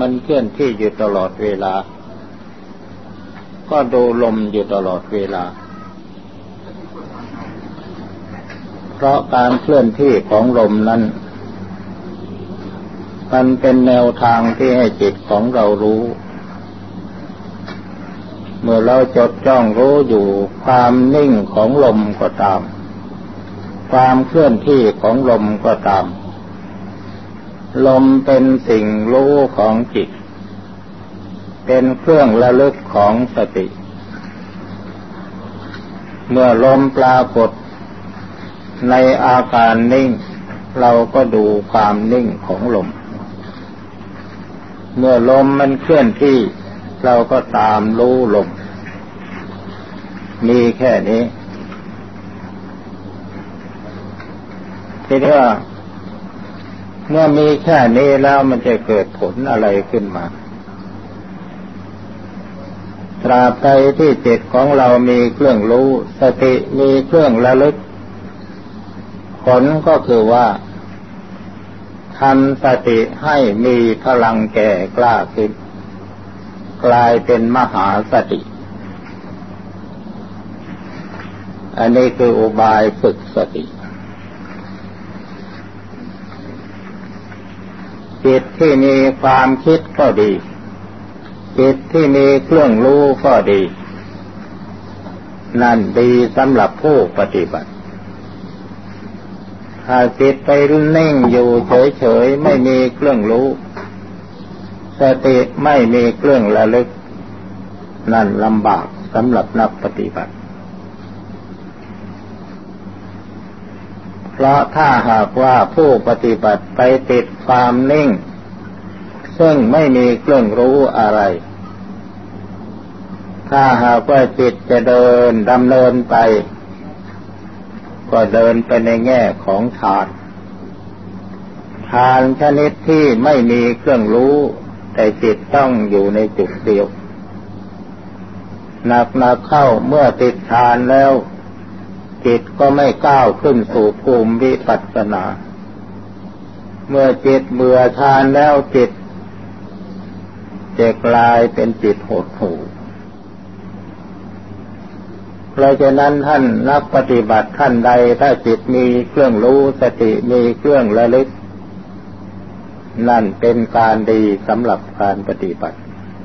มันเคลื่อนที่อยู่ตลอดเวลาก็ดูลมอยู่ตลอดเวลาเพราะการเคลื่อนที่ของลมนั้นมันเป็นแนวทางที่ให้จิตของเรารู้เมื่อเราจดจ้องรู้อยู่ความนิ่งของลมก็ตามความเคลื่อนที่ของลมก็ตามลมเป็นสิ่งรู้ของจิตเป็นเครื่องระลึกของสติเมื่อลมปรากฏในอาการนิ่งเราก็ดูความนิ่งของลมเมื่อลมมันเคลื่อนที่เราก็ตามรู้ลมมีแค่นี้ทีนี้ว่าเมื่อมีแค่นี้แล้วมันจะเกิดผลอะไรขึ้นมาตราบใดที่จิตของเรามีเครื่องรู้สติมีเครื่องระลึกผลก็คือว่าทำสติให้มีพลังแก่กล้าขึ้นกลายเป็นมหาสติอันนี้คืออุบายฝึกสติจิตที่มีความคิดก็ดีจิตที่มีเครื่องรู้ก็ดีนั่นดีสำหรับผู้ปฏิบัติถ้าจิตไปนิ่งอยู่เฉยๆไม่มีเครื่องรู้สติไม่มีเครื่องระลึกนั่นลำบากสำหรับนักปฏิบัติเพราะถ้าหากว่าผู้ปฏิบัติไปติดความนิ่งซึ่งไม่มีเครื่องรู้อะไรถ้าหากว่าจิตจะเดินดำเนินไปก็เดินไปในแง่ของฌานชนิดที่ไม่มีเครื่องรู้แต่จิตต้องอยู่ในจุดเดียวหนักๆเข้าเมื่อติดฌานแล้วจิตก็ไม่ก้าวขึ้นสู่ภูมิวิปัสสนาเมื่อจิตเบื่อฌานแล้วจิตจะกลายเป็นจิตหดหู่เพราะฉะนั้นท่านนักปฏิบัติท่านใดถ้าจิตมีเครื่องรู้สติมีเครื่องระลึกนั่นเป็นการดีสำหรับการปฏิบัติ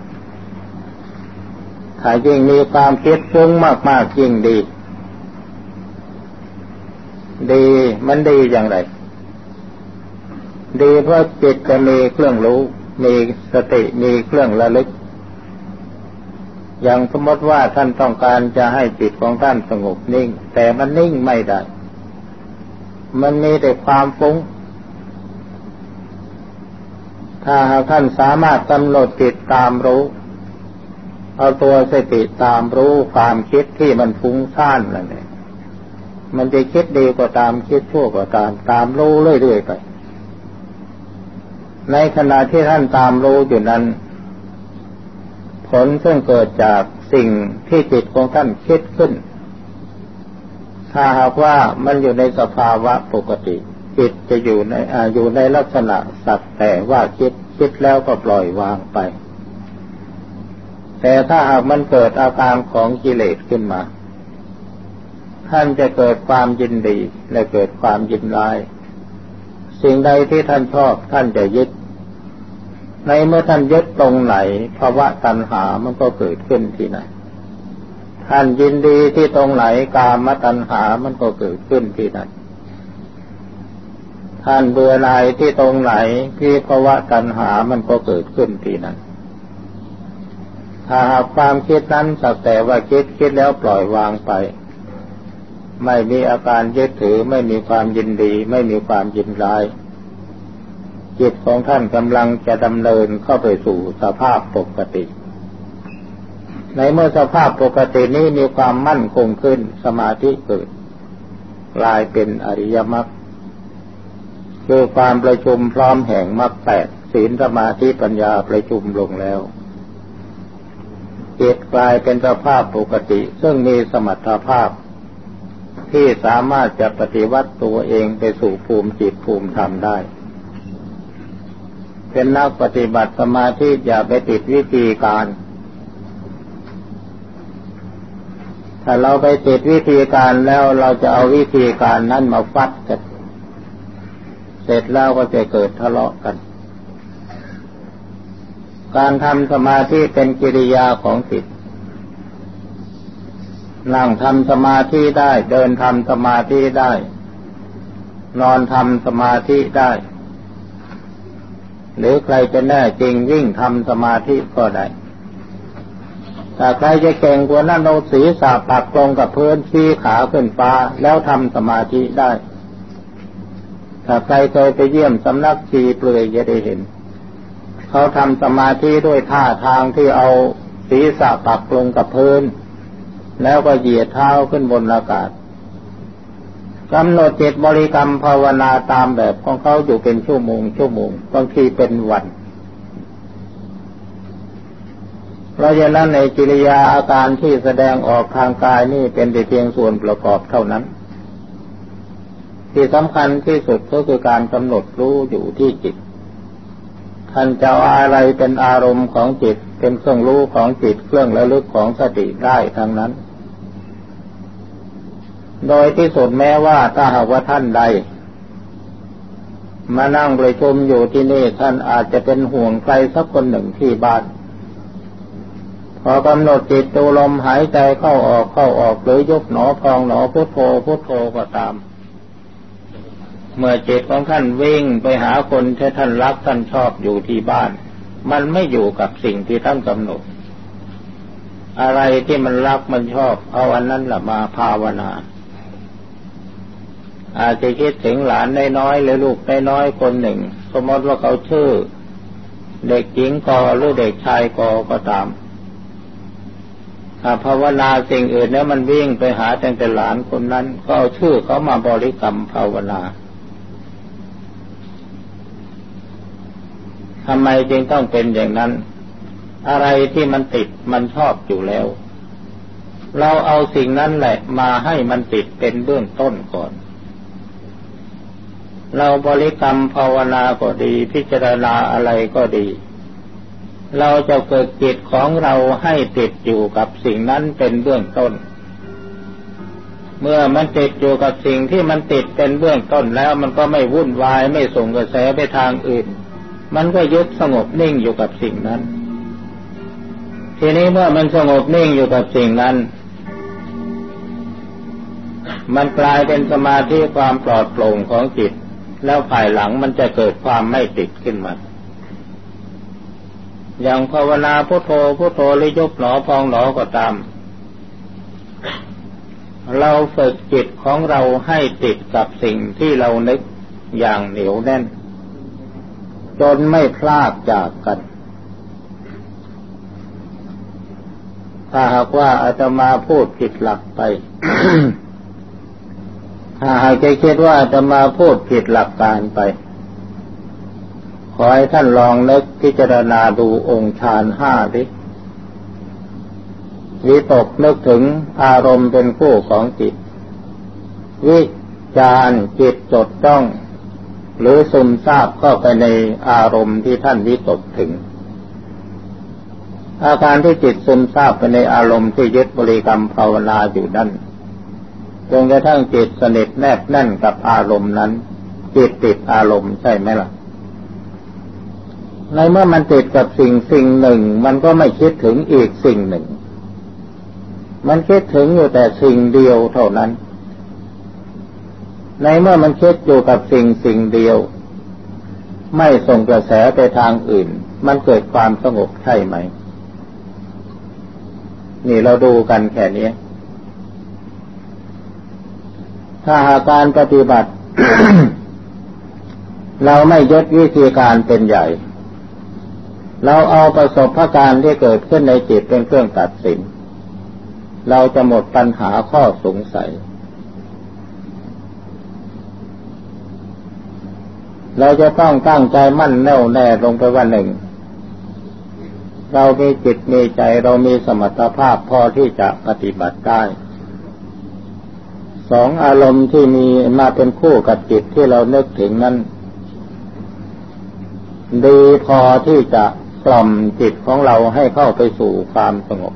ถ้ายิ่งมีความคิดฟุ้งมากๆยิ่งดีมันดีอย่างไรดีเพราะจิตจะมีเครื่องรู้มีสติมีเครื่องระลึกอย่างสมมติว่าท่านต้องการจะให้จิตของท่านสงบนิ่งแต่มันนิ่งไม่ได้มันมีแต่ความฟุ้งถ้าหากท่านสามารถกำหนดจิตตามรู้เอาตัวสติตามรู้ความคิดที่มันฟุ้งซ่านนั่นเองมันจะคิดดีก็ตามคิดชั่วก็ตามรู้เรื่อยๆไปในขณะที่ท่านตามรู้อยู่นั้นผลซึ่งเกิดจากสิ่งที่จิตของท่านคิดขึ้นถ้าหากว่ามันอยู่ในสภาวะปกติจิตจะอยู่ในลักษณะสักแต่ว่าคิดแล้วก็ปล่อยวางไปแต่ถ้าหากมันเกิดอาการของกิเลสขึ้นมาท่านจะเกิดความยินดีและเกิดความยินร้ายสิ่งใดที่ท่านชอบท่านจะยึดในเมื่อท่านยึดตรงไหนภาวะตัณหามันก็เกิดขึ้นที่นั่นท่านยินดีที่ตรงไหนกามตัณหามันก็เกิดขึ้นที่นั่นท่านเบื่อหน่ายที่ตรงไหนที่ภาวะตัณหามันก็เกิดขึ้นที่นั่นถ้าหากความคิดนั้นสักแต่ว่าคิดแล้วปล่อยวางไปไม่มีอาการยึดถือไม่มีความยินดีไม่มีความยินร้ายจิตของท่านกำลังจะดำเนินเข้าไปสู่สภาพปกติในเมื่อสภาพปกตินี้มีความมั่นคงขึ้นสมาธิเกิดกลายเป็นอริยมรรคคือความประชุมพร้อมแห่งมรรคแปดศีลสมาธิปัญญาประชุมลงแล้วจิตกลายเป็นสภาพปกติซึ่งมีสมรรถภาพที่สามารถจะปฏิวัติตัวเองไปสู่ภูมิจิตภูมิธรรมได้ เเป็นนักปฏิบัติสมาธิอย่าไปติดวิธีการถ้าเราไปติดวิธีการแล้วเราจะเอาวิธีการนั้นมาฟัดกันเสร็จแล้วก็จะเกิดทะเลาะกันการทำสมาธิเป็นกิริยาของจิตนั่งทำสมาธิได้เดินทำสมาธิได้นอนทำสมาธิได้หรือใครจะแน่จริงวิ่งทำสมาธิก็ได้ถ้าใครจะเก่งกว่านั้นเอาศีรษะปักลงกับพื้นชี้ขาขึ้นฟ้าแล้วทำสมาธิได้ถ้าใครเคยไปเยี่ยมสำนักชีเปลือยจะได้เห็นเขาทำสมาธิด้วยท่าทางที่เอาศีรษะปักลงกับพื้นแล้วก็เหยียดเท้าขึ้นบนอากาศกำหนดจิตบริกรรมภาวนาตามแบบของเขาอยู่เป็นชั่วโมงบางทีเป็นวันเพราะฉะนั้นในกิริยาอาการที่แสดงออกทางกายนี่เป็นแต่เพียงส่วนประกอบเท่านั้นที่สำคัญที่สุดก็คือการกำหนดรู้อยู่ที่จิตท่านจะเอาอะไรเป็นอารมณ์ของจิตเป็นเครื่องรู้ของจิตเครื่องระลึกของสติได้ทั้งนั้นโดยที่สุดแม้ว่าถ้าหากว่าท่านใดมานั่งประชุมอยู่ที่นี่ท่านอาจจะเป็นห่วงใครสักคนหนึ่งที่บ้านพอกำหนดจิตดูลมหายใจเข้าออกหรือยุบหนอพองหนอพุทโธก็ตามเมื่อจิตของท่านวิ่งไปหาคนที่ท่านรักท่านชอบอยู่ที่บ้านมันไม่อยู่กับสิ่งที่ท่านกำหนดอะไรที่มันรักมันชอบเอาอันนั้นแหละมาภาวนาอาจจะคิดถึงหลานน้อยๆหรือลูกน้อยๆคนหนึ่งสมมติว่าเขาชื่อเด็กหญิงกหรือเด็กชายกก็ตามถ้าภาวนาสิ่งอื่นแล้วมันวิ่งไปหาแต่หลานคนนั้นก็เอาชื่อเขามาบริกรรมภาวนาทำไมจึงต้องเป็นอย่างนั้นอะไรที่มันติดมันชอบอยู่แล้วเราเอาสิ่งนั้นแหละมาให้มันติดเป็นเบื้องต้นก่อนเราบริกรรมภาวนาก็ดีพิจารณาอะไรก็ดีเราจะฝึกจิตของเราให้ติดอยู่กับสิ่งนั้นเป็นเบื้องต้นเมื่อมันติดอยู่กับสิ่งที่มันติดเป็นเบื้องต้นแล้วมันก็ไม่วุ่นวายไม่ส่งกระแสไปทางอื่นมันก็ยึดสงบนิ่งอยู่กับสิ่งนั้นทีนี้เมื่อมันสงบนิ่งอยู่กับสิ่งนั้นมันกลายเป็นสมาธิความปลอดโปร่งของจิตแล้วภายหลังมันจะเกิดความไม่ติดขึ้นมาอย่างภาวนาพุทโธหรือยุบหนอพองหนอก็ตามเราฝึกจิตของเราให้ติดกับสิ่งที่เรานึกอย่างเหนียวแน่นจนไม่พลากจากกันถ้าหากว่าอาตมาพูดผิดหลักไป ถ้าหากจะคิดว่าอาตมาพูดผิดหลักการไปขอให้ท่านลองนึกพิจารณาดูองค์ฌานห้าดิวิตกนึกถึงอารมณ์เป็นคู่ของจิตวิจารจิตจดจ้องหรือซึมซาบเข้าไปในอารมณ์ที่ท่านวิตกถึงอาการที่จิตซึมซาบไปในอารมณ์ที่ยึดบริกรรมภาวนาอยู่นั่นจนกระทั่งจิตสนิทแนบแน่นกับอารมณ์นั้นจิตติดอารมณ์ใช่ไหมล่ะในเมื่อมันติดกับสิ่งหนึ่งมันก็ไม่คิดถึงอีกสิ่งหนึ่งมันคิดถึงอยู่แต่สิ่งเดียวเท่านั้นในเมื่อมันคิดอยู่กับสิ่งเดียวไม่ส่งกระแสไปทางอื่นมันเกิดความสงบใช่ไหมนี่เราดูกันแค่นี้ ถ้าหากการปฏิบัติ เราไม่ยึดวิธีการเป็นใหญ่เราเอาประสบการณ์ที่เกิดขึ้นในจิตเป็นเครื่องตัดสินเราจะหมดปัญหาข้อสงสัยเราจะต้องตั้งใจมั่นแน่วแน่ลงไปว่าหนึ่งเรามีจิตมีใจเรามีสมรรถภาพพอที่จะปฏิบัติได้สองอารมณ์ที่มีมาเป็นคู่กับจิตที่เรานึกถึงนั้นดีพอที่จะกล่อมจิตของเราให้เข้าไปสู่ความสงบ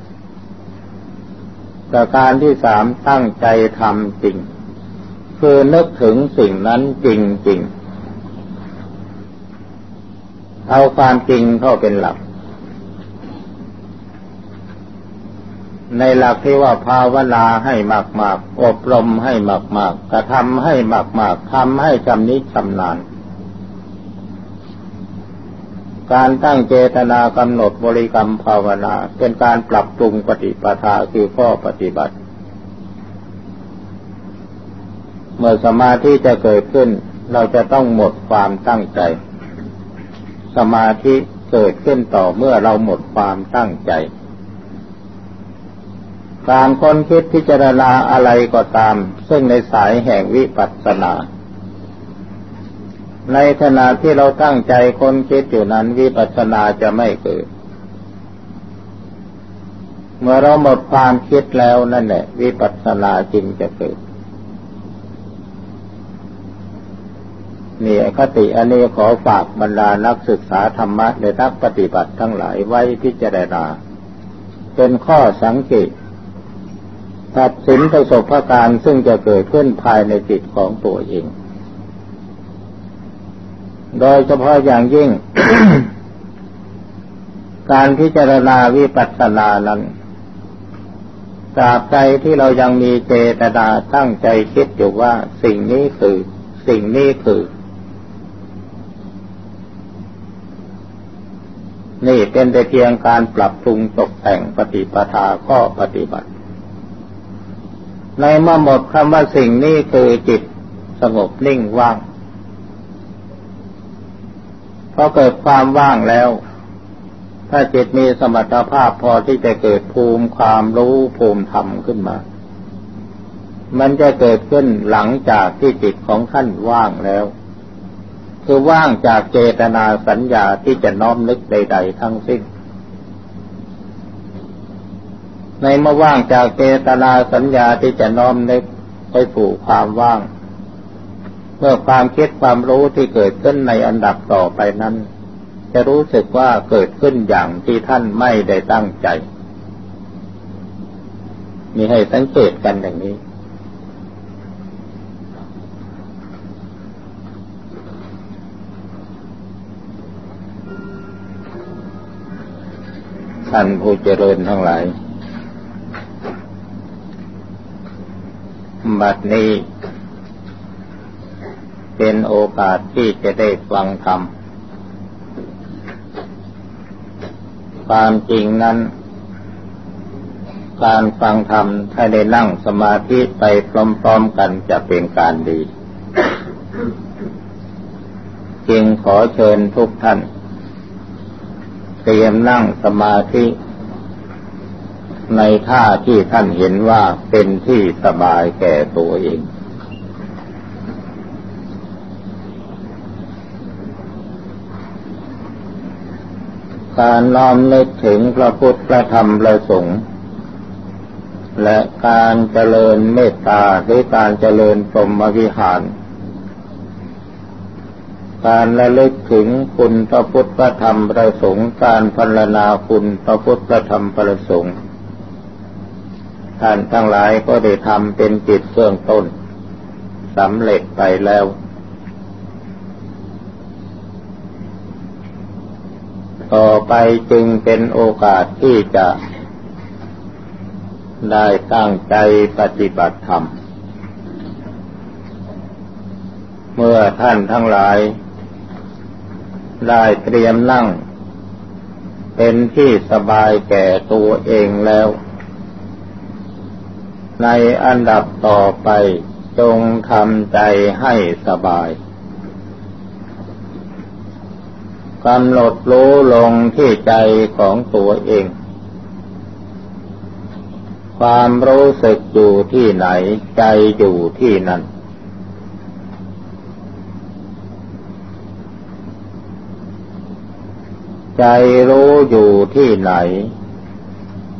ประการที่สามตั้งใจทำจริงคือนึกถึงสิ่งนั้นจริงๆเอาความจริงเข้าเป็นหลักในหลักที่ว่าภาวนาให้มากๆอบรมให้มากๆกระทำให้มากๆทำให้ชำนิชำนาญการตั้งเจตนากำหนดบริกรรมภาวนาเป็นการปรับปรุงปฏิปทาคือข้อปฏิบัติเมื่อสมาธิจะเกิดขึ้นเราจะต้องหมดความตั้งใจสมาธิเกิดขึ้นต่อเมื่อเราหมดความตั้งใจการค้นคิดพิจารณาอะไรก็ตามซึ่งในสายแห่งวิปัสสนาในขณะที่เราตั้งใจค้นคิดอยู่นั้นวิปัสสนาจะไม่เกิดเมื่อเราหมดความคิดแล้วนั่นแหละวิปัสสนาจริงจะเกิดนี่คติอันนี้ขอฝากบรรดานักศึกษาธรรมะและนักปฏิบัติทั้งหลายไว้พิจารณาเป็นข้อสังเกตตัดสินประสบการณ์ซึ่งจะเกิดขึ้นภายในจิตของตัวเองโดยเฉพาะอย่างยิ่ง การพิจารณาวิปัสสนานั้นตราบใดที่เรายังมีเจตนาตั้งใจคิดอยู่ว่าสิ่งนี้คือสิ่งนี้คือนี่เป็นแต่เพียงการปรับปรุงตกแต่งปฏิปทาข้อปฏิบัติในเมื่อหมดคำว่าสิ่งนี้คือจิตสงบนิ่งว่างพอเกิดความว่างแล้วถ้าจิตมีสมรรถภาพพอที่จะเกิดภูมิความรู้ภูมิธรรมขึ้นมามันจะเกิดขึ้นหลังจากที่จิตของท่านว่างแล้วคือว่างจากเจตนาสัญญาที่จะน้อมนึกใดๆทั้งสิ้นในเมื่อว่างจากเจตนาสัญญาที่จะน้อมนึกไปสู่ความว่างเมื่อความคิดความรู้ที่เกิดขึ้นในอันดับต่อไปนั้นจะรู้สึกว่าเกิดขึ้นอย่างที่ท่านไม่ได้ตั้งใจมีให้สังเกตกันอย่างนี้ท่านผู้เจริญทั้งหลายบัดนี้เป็นโอกาสที่จะได้ฟังธรรมความจริงนั้นการฟังธรรมถ้าได้นั่งสมาธิไปพร้อมๆกันจะเป็นการดีจึงขอเชิญทุกท่านเตรียมนั่งสมาธิในท่าที่ท่านเห็นว่าเป็นที่สบายแก่ตัวเองการน้อมนึกถึงพระพุทธพระธรรมพระสงฆ์และการเจริญเมตตาหรือการเจริญพรหมวิหารการระลึกถึงคุณพระพุทธพระธรรมพระสงฆ์การพรรณนาคุณพระพุทธพระธรรมพระสงฆ์ท่านทั้งหลายก็ได้ทำเป็นจิตเบื้องต้นสำเร็จไปแล้วต่อไปจึงเป็นโอกาสที่จะได้ตั้งใจปฏิบัติธรรมเมื่อท่านทั้งหลายได้เตรียมนั่งเป็นที่สบายแก่ตัวเองแล้วในอันดับต่อไปจงทำใจให้สบายกำหนดรู้ลงที่ใจของตัวเองความรู้สึกอยู่ที่ไหนใจอยู่ที่นั่นใจรู้อยู่ที่ไหน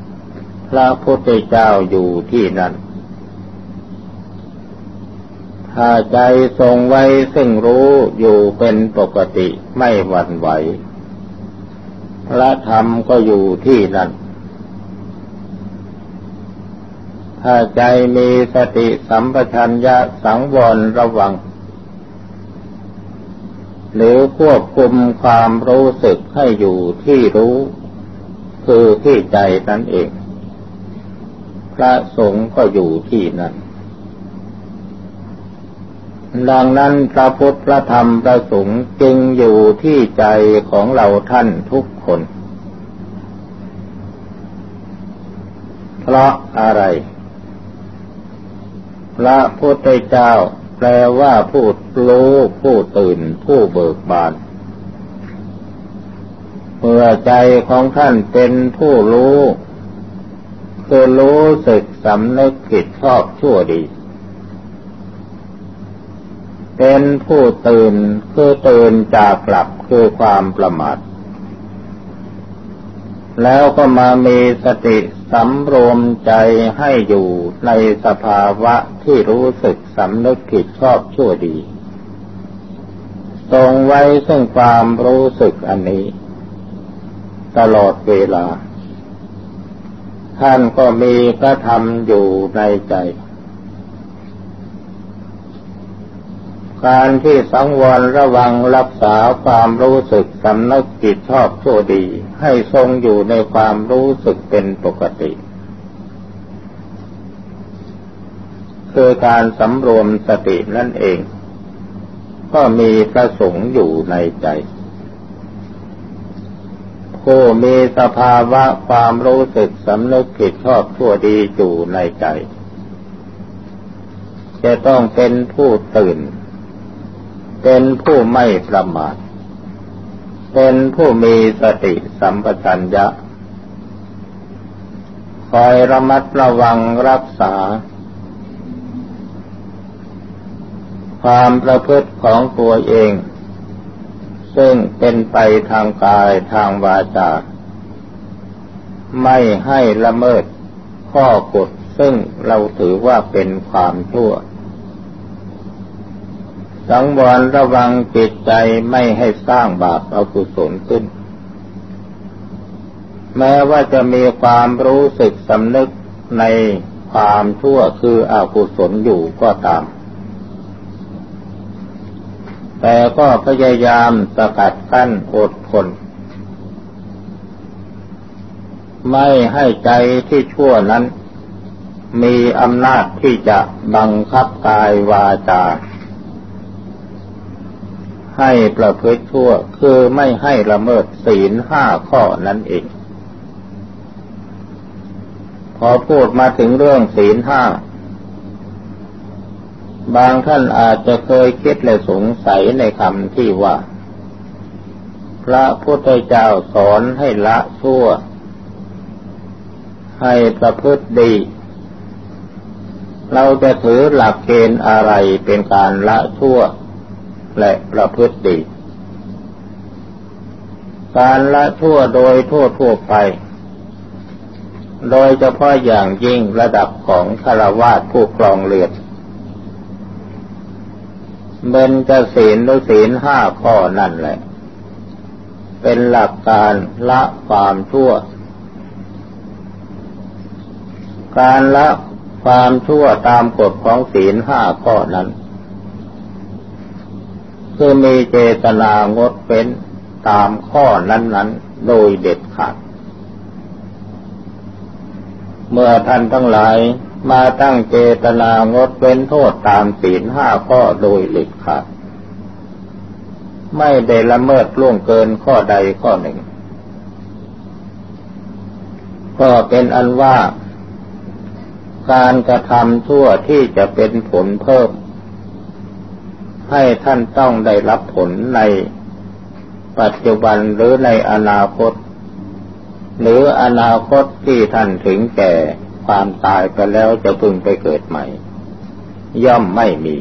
พระพุทธเจ้าอยู่ที่นั่นธถ้าใจทรงไว้ซึ่งรู้อยู่เป็นปกติไม่หวั่นไหวพระธรรมก็อยู่ที่นั่นถ้าใจมีสติสัมปชัญญะสังวรระวังหรือควบคุมความรู้สึกให้อยู่ที่รู้คือที่ใจนั่นเองพระสงฆ์ก็อยู่ที่นั่นดังนั้นพระพุทธพระธรรมพระสงฆ์จึงอยู่ที่ใจของเราท่านทุกคนเพราะอะไรพระพุทธเจ้าแปลว่าผู้รู้ผู้ตื่นผู้เบิกบานเมื่อใจของท่านเป็นผู้รู้คือรู้สึกสำนึกผิดชอบชั่วดีเป็นผู้ตื่นคือตื่นจากหลับคือความประมาทแล้วก็มามีสติสำรวมใจให้อยู่ในสภาวะที่รู้สึกสำนึกผิดชอบชั่วดีทรงไว้ซึ่งความรู้สึกอันนี้ตลอดเวลาท่านก็มีพระธรรมอยู่ในใจการที่สังวรระวังรักษาความรู้สึกสำนึกผิดชอบชั่วดีให้ทรงอยู่ในความรู้สึกเป็นปกติคือการสำรวมสตินั่นเองก็มีพระสงฆ์อยู่ในใจผู้มีสภาวะความรู้สึกสำนึกผิดชอบชั่วดีอยู่ในใจจะต้องเป็นผู้ตื่นเป็นผู้ไม่ประมาทเป็นผู้มีสติสัมปชัญญะคอยระมัดระวังรักษาความประพฤติของตัวเองซึ่งเป็นไปทางกายทางวาจาไม่ให้ละเมิดข้อกฎซึ่งเราถือว่าเป็นความชั่วสังวรระวังจิตใจไม่ให้สร้างบาปอกุศลขึ้นแม้ว่าจะมีความรู้สึกสำนึกในความชั่วคืออกุศลอยู่ก็ตามแต่ก็พยายามสกัดกั้นอดทนไม่ให้ใจที่ชั่วนั้นมีอำนาจที่จะบังคับกายวาจาให้ประพฤติชั่วคือไม่ให้ละเมิดศีล5ข้อนั่นเองพอพูดมาถึงเรื่องศีล5บางท่านอาจจะเคยคิดและสงสัยในคำที่ว่าพระพุทธเจ้าสอนให้ละชั่วให้ประพฤติดีเราจะถือหลักเกณฑ์อะไรเป็นการละชั่วและประพฤติดีการละชั่วโดยทั่วไปโดยเฉพาะอย่างยิ่งระดับของฆราวาสผู้ครองเรือนเบญจศีลหรือศีล5ข้อนั่นแหละเป็นหลักการละความชั่วการละความชั่วตามกฎของศีล5ข้อนั้นคือมีเจตนางดเว้นตามข้อนั้นๆโดยเด็ดขาดเมื่อท่านทั้งหลายมาตั้งเจตนางดเว้นโทษตามศีล5ข้อโดยเด็ดขาดไม่ได้ละเมิดล่วงเกินข้อใดข้อหนึ่งก็เป็นอันว่าการกระทำชั่วที่จะเป็นผลเพิ่มให้ท่านต้องได้รับผลในปัจจุบันหรือในอนาคตหรืออนาคตที่ท่านถึงแก่ความตายไปแล้วจะพึงไปเกิดใหม่ย่อมไม่มี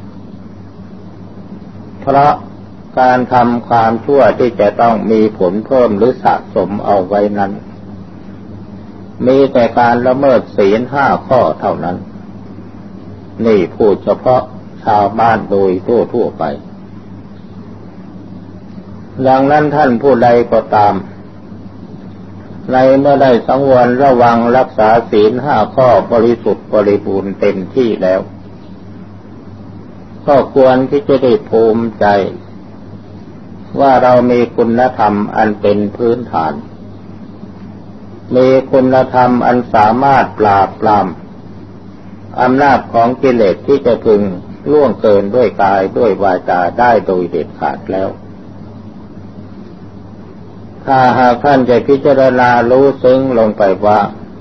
เพราะการทำความชั่วที่จะต้องมีผลเพิ่มหรือสะสมเอาไว้นั้นมีแต่การละเมิดศีล5ข้อเท่านั้นนี่พูดเฉพาะชาวบ้านโดยทั่วไปดังนั้นท่านผู้ใดก็ตามในเมื่อได้สังวรระวังรักษาศีล5 ข้อบริสุทธิ์บริบูรณ์เต็มที่แล้วก็ควรที่จะได้ภูมิใจว่าเรามีคุณธรรมอันเป็นพื้นฐานมีคุณธรรมอันสามารถปราบปรามอำนาจของกิเลสที่จะพึงล่วงเกินด้วยกายด้วยวาจาได้โดยเด็ดขาดแล้วถ้าหากท่านจะพิจารณารู้ซึ้งลงไปว่า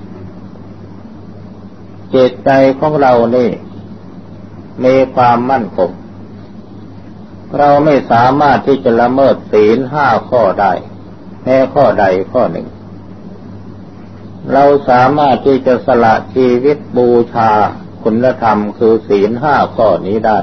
จิตใจของเรานี่มีความมั่นคงเราไม่สามารถที่จะละเมิดศีล5 ข้อได้แม้ข้อใดข้อหนึ่งเราสามารถที่จะสละชีวิตบูชาคุณธรรมคือศีล5 ข้อนี้ได้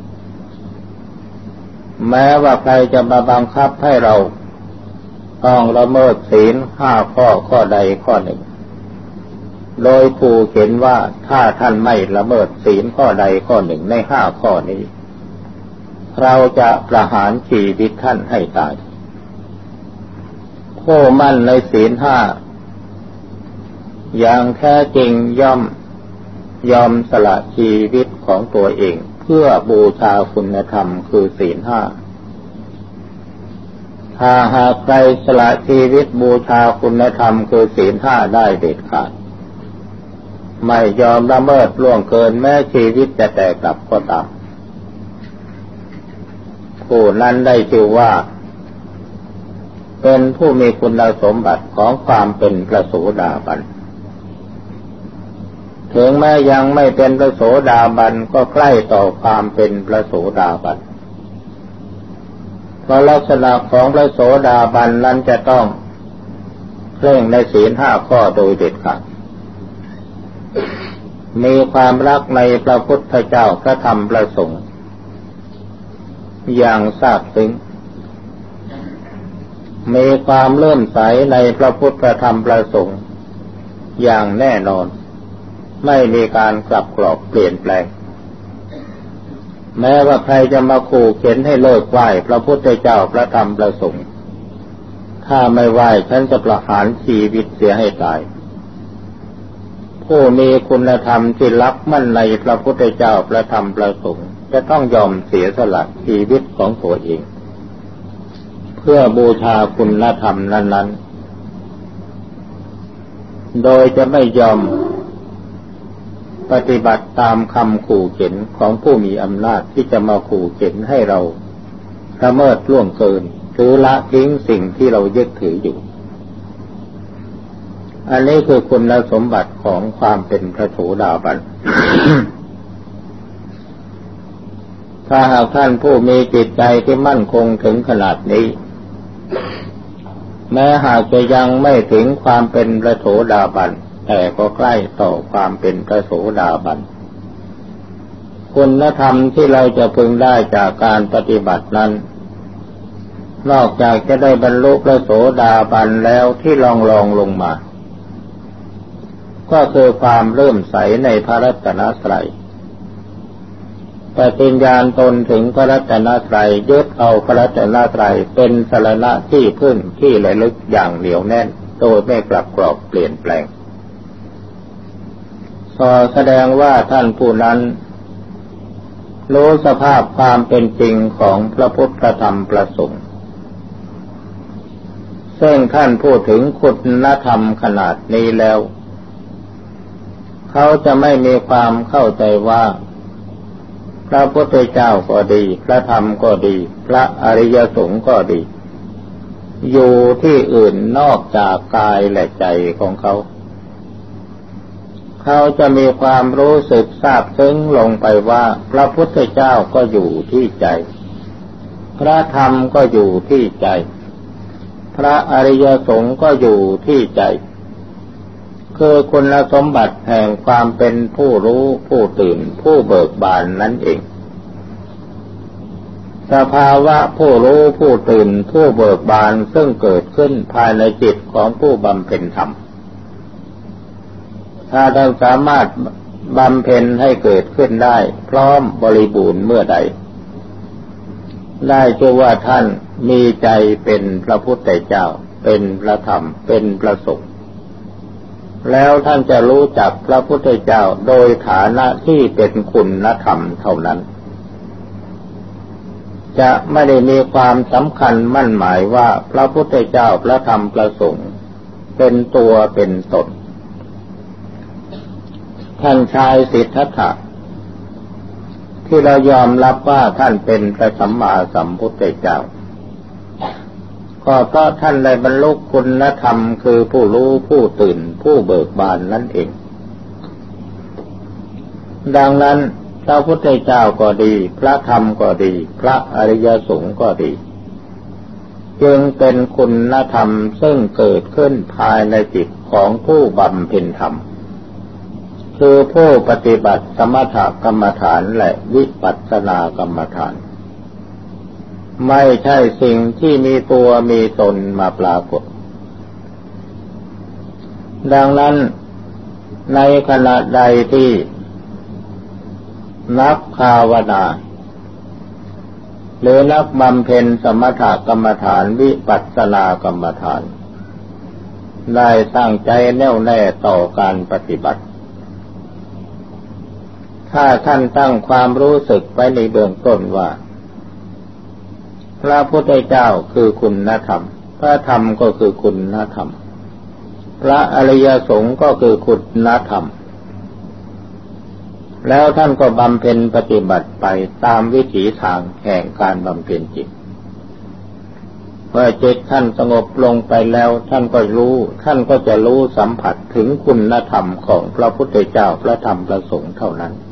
แม้ว่าใครจะมาบังคับให้เราต้องละเมิดศีล5 ข้อข้อใดข้อหนึ่งโดยผู้เห็นว่าถ้าท่านไม่ละเมิดศีลข้อใดข้อหนึ่งใน5 ข้อนี้เราจะประหารชีวิตท่านให้ตายผู้มั่นในศีล5อย่างแท้จริงยอมสละชีวิตของตัวเองเพื่อบูชาคุณธรรมคือศีล5ถ้าหากใครสละชีวิตบูชาคุณธรรมคือศีล5ได้เด็ดขาดไม่ยอมละเมิดล่วงเกินแม้ชีวิตจะแตกดับก็ตามผู้นั้นได้ชื่อว่าเป็นผู้มีคุณสมบัติของความเป็นพระโสดาบันถึงแม้ยังไม่เป็นพระโสดาบันก็ใกล้ต่อความเป็นพระโสดาบันเพราะลักษณะของพระโสดาบันนั้นจะต้องเคร่งในศีล5 ข้อโดยเด็ดขาดมีความรักในพระพุทธเจ้าพระธรรมพระสงฆ์อย่างซาบซึ้งมีความเลื่อมใสในพระพุทธพระธรรมพระสงฆ์อย่างแน่นอนไม่มีการกลับกรอกเปลี่ยนแปลงแม้ว่าใครจะมาขู่เข็นให้เลิกไหว้พระพุทธเจ้าพระธรรมพระสงฆ์ถ้าไม่ไหว้ฉันจะประหารชีวิตเสียให้ตายผู้มีคุณธรรมที่รักมั่นในพระพุทธเจ้าพระธรรมพระสงฆ์จะต้องยอมเสียสละชีวิตของตัวเองเพื่อบูชาคุณธรรมนั้นๆโดยจะไม่ยอมปฏิบัติตามคำขู่เข็นของผู้มีอำนาจที่จะมาขู่เข็นให้เราละเมิดล่วงเกินหรือละทิ้งสิ่งที่เรายึดถืออยู่อันนี้คือคุณสมบัติของความเป็นพระโสดาบัน ถ้าหากท่านผู้มีจิตใจที่มั่นคงถึงขนาดนี้แม้หากจะยังไม่ถึงความเป็นพระโสดาบันแต่ก็ใกล้ต่อความเป็นพระโสดาบันคุณธรรมที่เราจะพึงได้จากการปฏิบัตินั้นนอกจากจะได้บรรลุพระโสดาบันแล้วที่รองลงมาก็คือความเลื่อมใสในพระรัตนตรัยปฏิญญาณตนถึงพระรัตนตรัยยึดเอาพระรัตนตรัยเป็นสรณะที่พึ่งที่ระลึกอย่างเหนียวแน่นโดยไม่กลับกรอกเปลี่ยนแปลงแสดงว่าท่านผู้นั้นรู้สภาพความเป็นจริงของพระพุทธพระธรรมพระสงฆ์ซึ่งท่านพูดถึงคุณธรรมขนาดนี้แล้วเขาจะไม่มีความเข้าใจว่าพระพุทธเจ้าก็ดีพระธรรมก็ดีพระอริยสงฆ์ก็ดีอยู่ที่อื่นนอกจากกายและใจของเขาจะมีความรู้สึกซาบซึ้งลงไปว่าพระพุทธเจ้าก็อยู่ที่ใจพระธรรมก็อยู่ที่ใจพระอริยสงฆ์ก็อยู่ที่ใจคือคุณสมบัติแห่งความเป็นผู้รู้ผู้ตื่นผู้เบิกบานนั่นเองสภาวะผู้รู้ผู้ตื่นผู้เบิกบานซึ่งเกิดขึ้นภายในจิตของผู้บำเพ็ญธรรมถ้าเราสามารถบำเพ็ญให้เกิดขึ้นได้พร้อมบริบูรณ์เมื่อใดได้ชื่อว่าท่านมีใจเป็นพระพุทธเจ้าเป็นพระธรรมเป็นพระสงฆ์แล้วท่านจะรู้จักพระพุทธเจ้าโดยฐานะที่เป็นคุณธรรมเท่านั้นจะไม่ได้มีความสำคัญมั่นหมายว่าพระพุทธเจ้าพระธรรมพระสงฆ์เป็นตัวเป็นตนท่านชายสิทธัตถะที่เรายอมรับว่าท่านเป็นพระสัมมาสัมพุทธเจ้าก็เพราะท่านได้บรรลุคุณธรรมคือผู้รู้ผู้ตื่นผู้เบิกบานนั่นเองดังนั้นพระพุทธเจ้าก็ดีพระธรรมก็ดีพระอริยสงฆ์ก็ดีจึงเป็นคุณธรรมซึ่งเกิดขึ้นภายในจิตของผู้บำเพ็ญธรรมคือผู้ปฏิบัติสมถกรรมฐานและวิปัสสนากรรมฐานไม่ใช่สิ่งที่มีตัวมีตนมาปรากฏดังนั้นในขณะใดที่นักภาวนาหรือนักบำเพ็ญสมถกรรมฐานวิปัสสนากรรมฐานได้ตั้งใจแน่วแน่ต่อการปฏิบัติถ้าท่านตั้งความรู้สึกไว้ในเบื้องต้นว่าพระพุทธเจ้าคือคุณธรรมพระธรรมก็คือคุณธรรมพระอริยสงฆ์ก็คือคุณธรรมแล้วท่านก็บำเพ็ญปฏิบัติไปตามวิถีทางแห่งการบำเพ็ญจิตเมื่อจิตท่านสงบลงไปแล้วท่านก็จะรู้สัมผัสถึงคุณธรรมของพระพุทธเจ้าพระธรรมพระสงฆ์เท่านั้น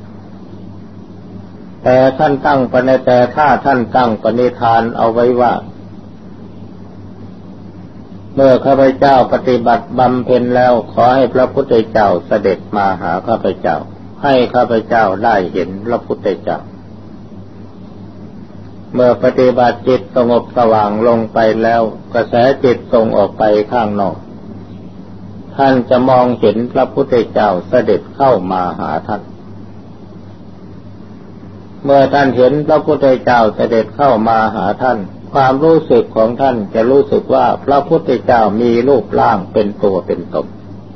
แต่ถ้าท่านตั้งปณิธานเอาไว้ว่าเมื่อข้าพเจ้าปฏิบัติบำเพ็ญแล้วขอให้พระพุทธเจ้าเสด็จมาหาข้าพเจ้าให้ข้าพเจ้าได้เห็นพระพุทธเจ้าเมื่อปฏิบัติจิตสงบสว่างลงไปแล้วกระแสจิตส่งออกไปข้างนอกท่านจะมองเห็นพระพุทธเจ้าเสด็จเข้ามาหาท่านเมื่อท่านเห็นพระพุทธเจ้าเสด็จเข้ามาหาท่านความรู้สึกของท่านจะรู้สึกว่าพระพุทธเจ้ามีรูปร่างเป็นตัวเป็นตน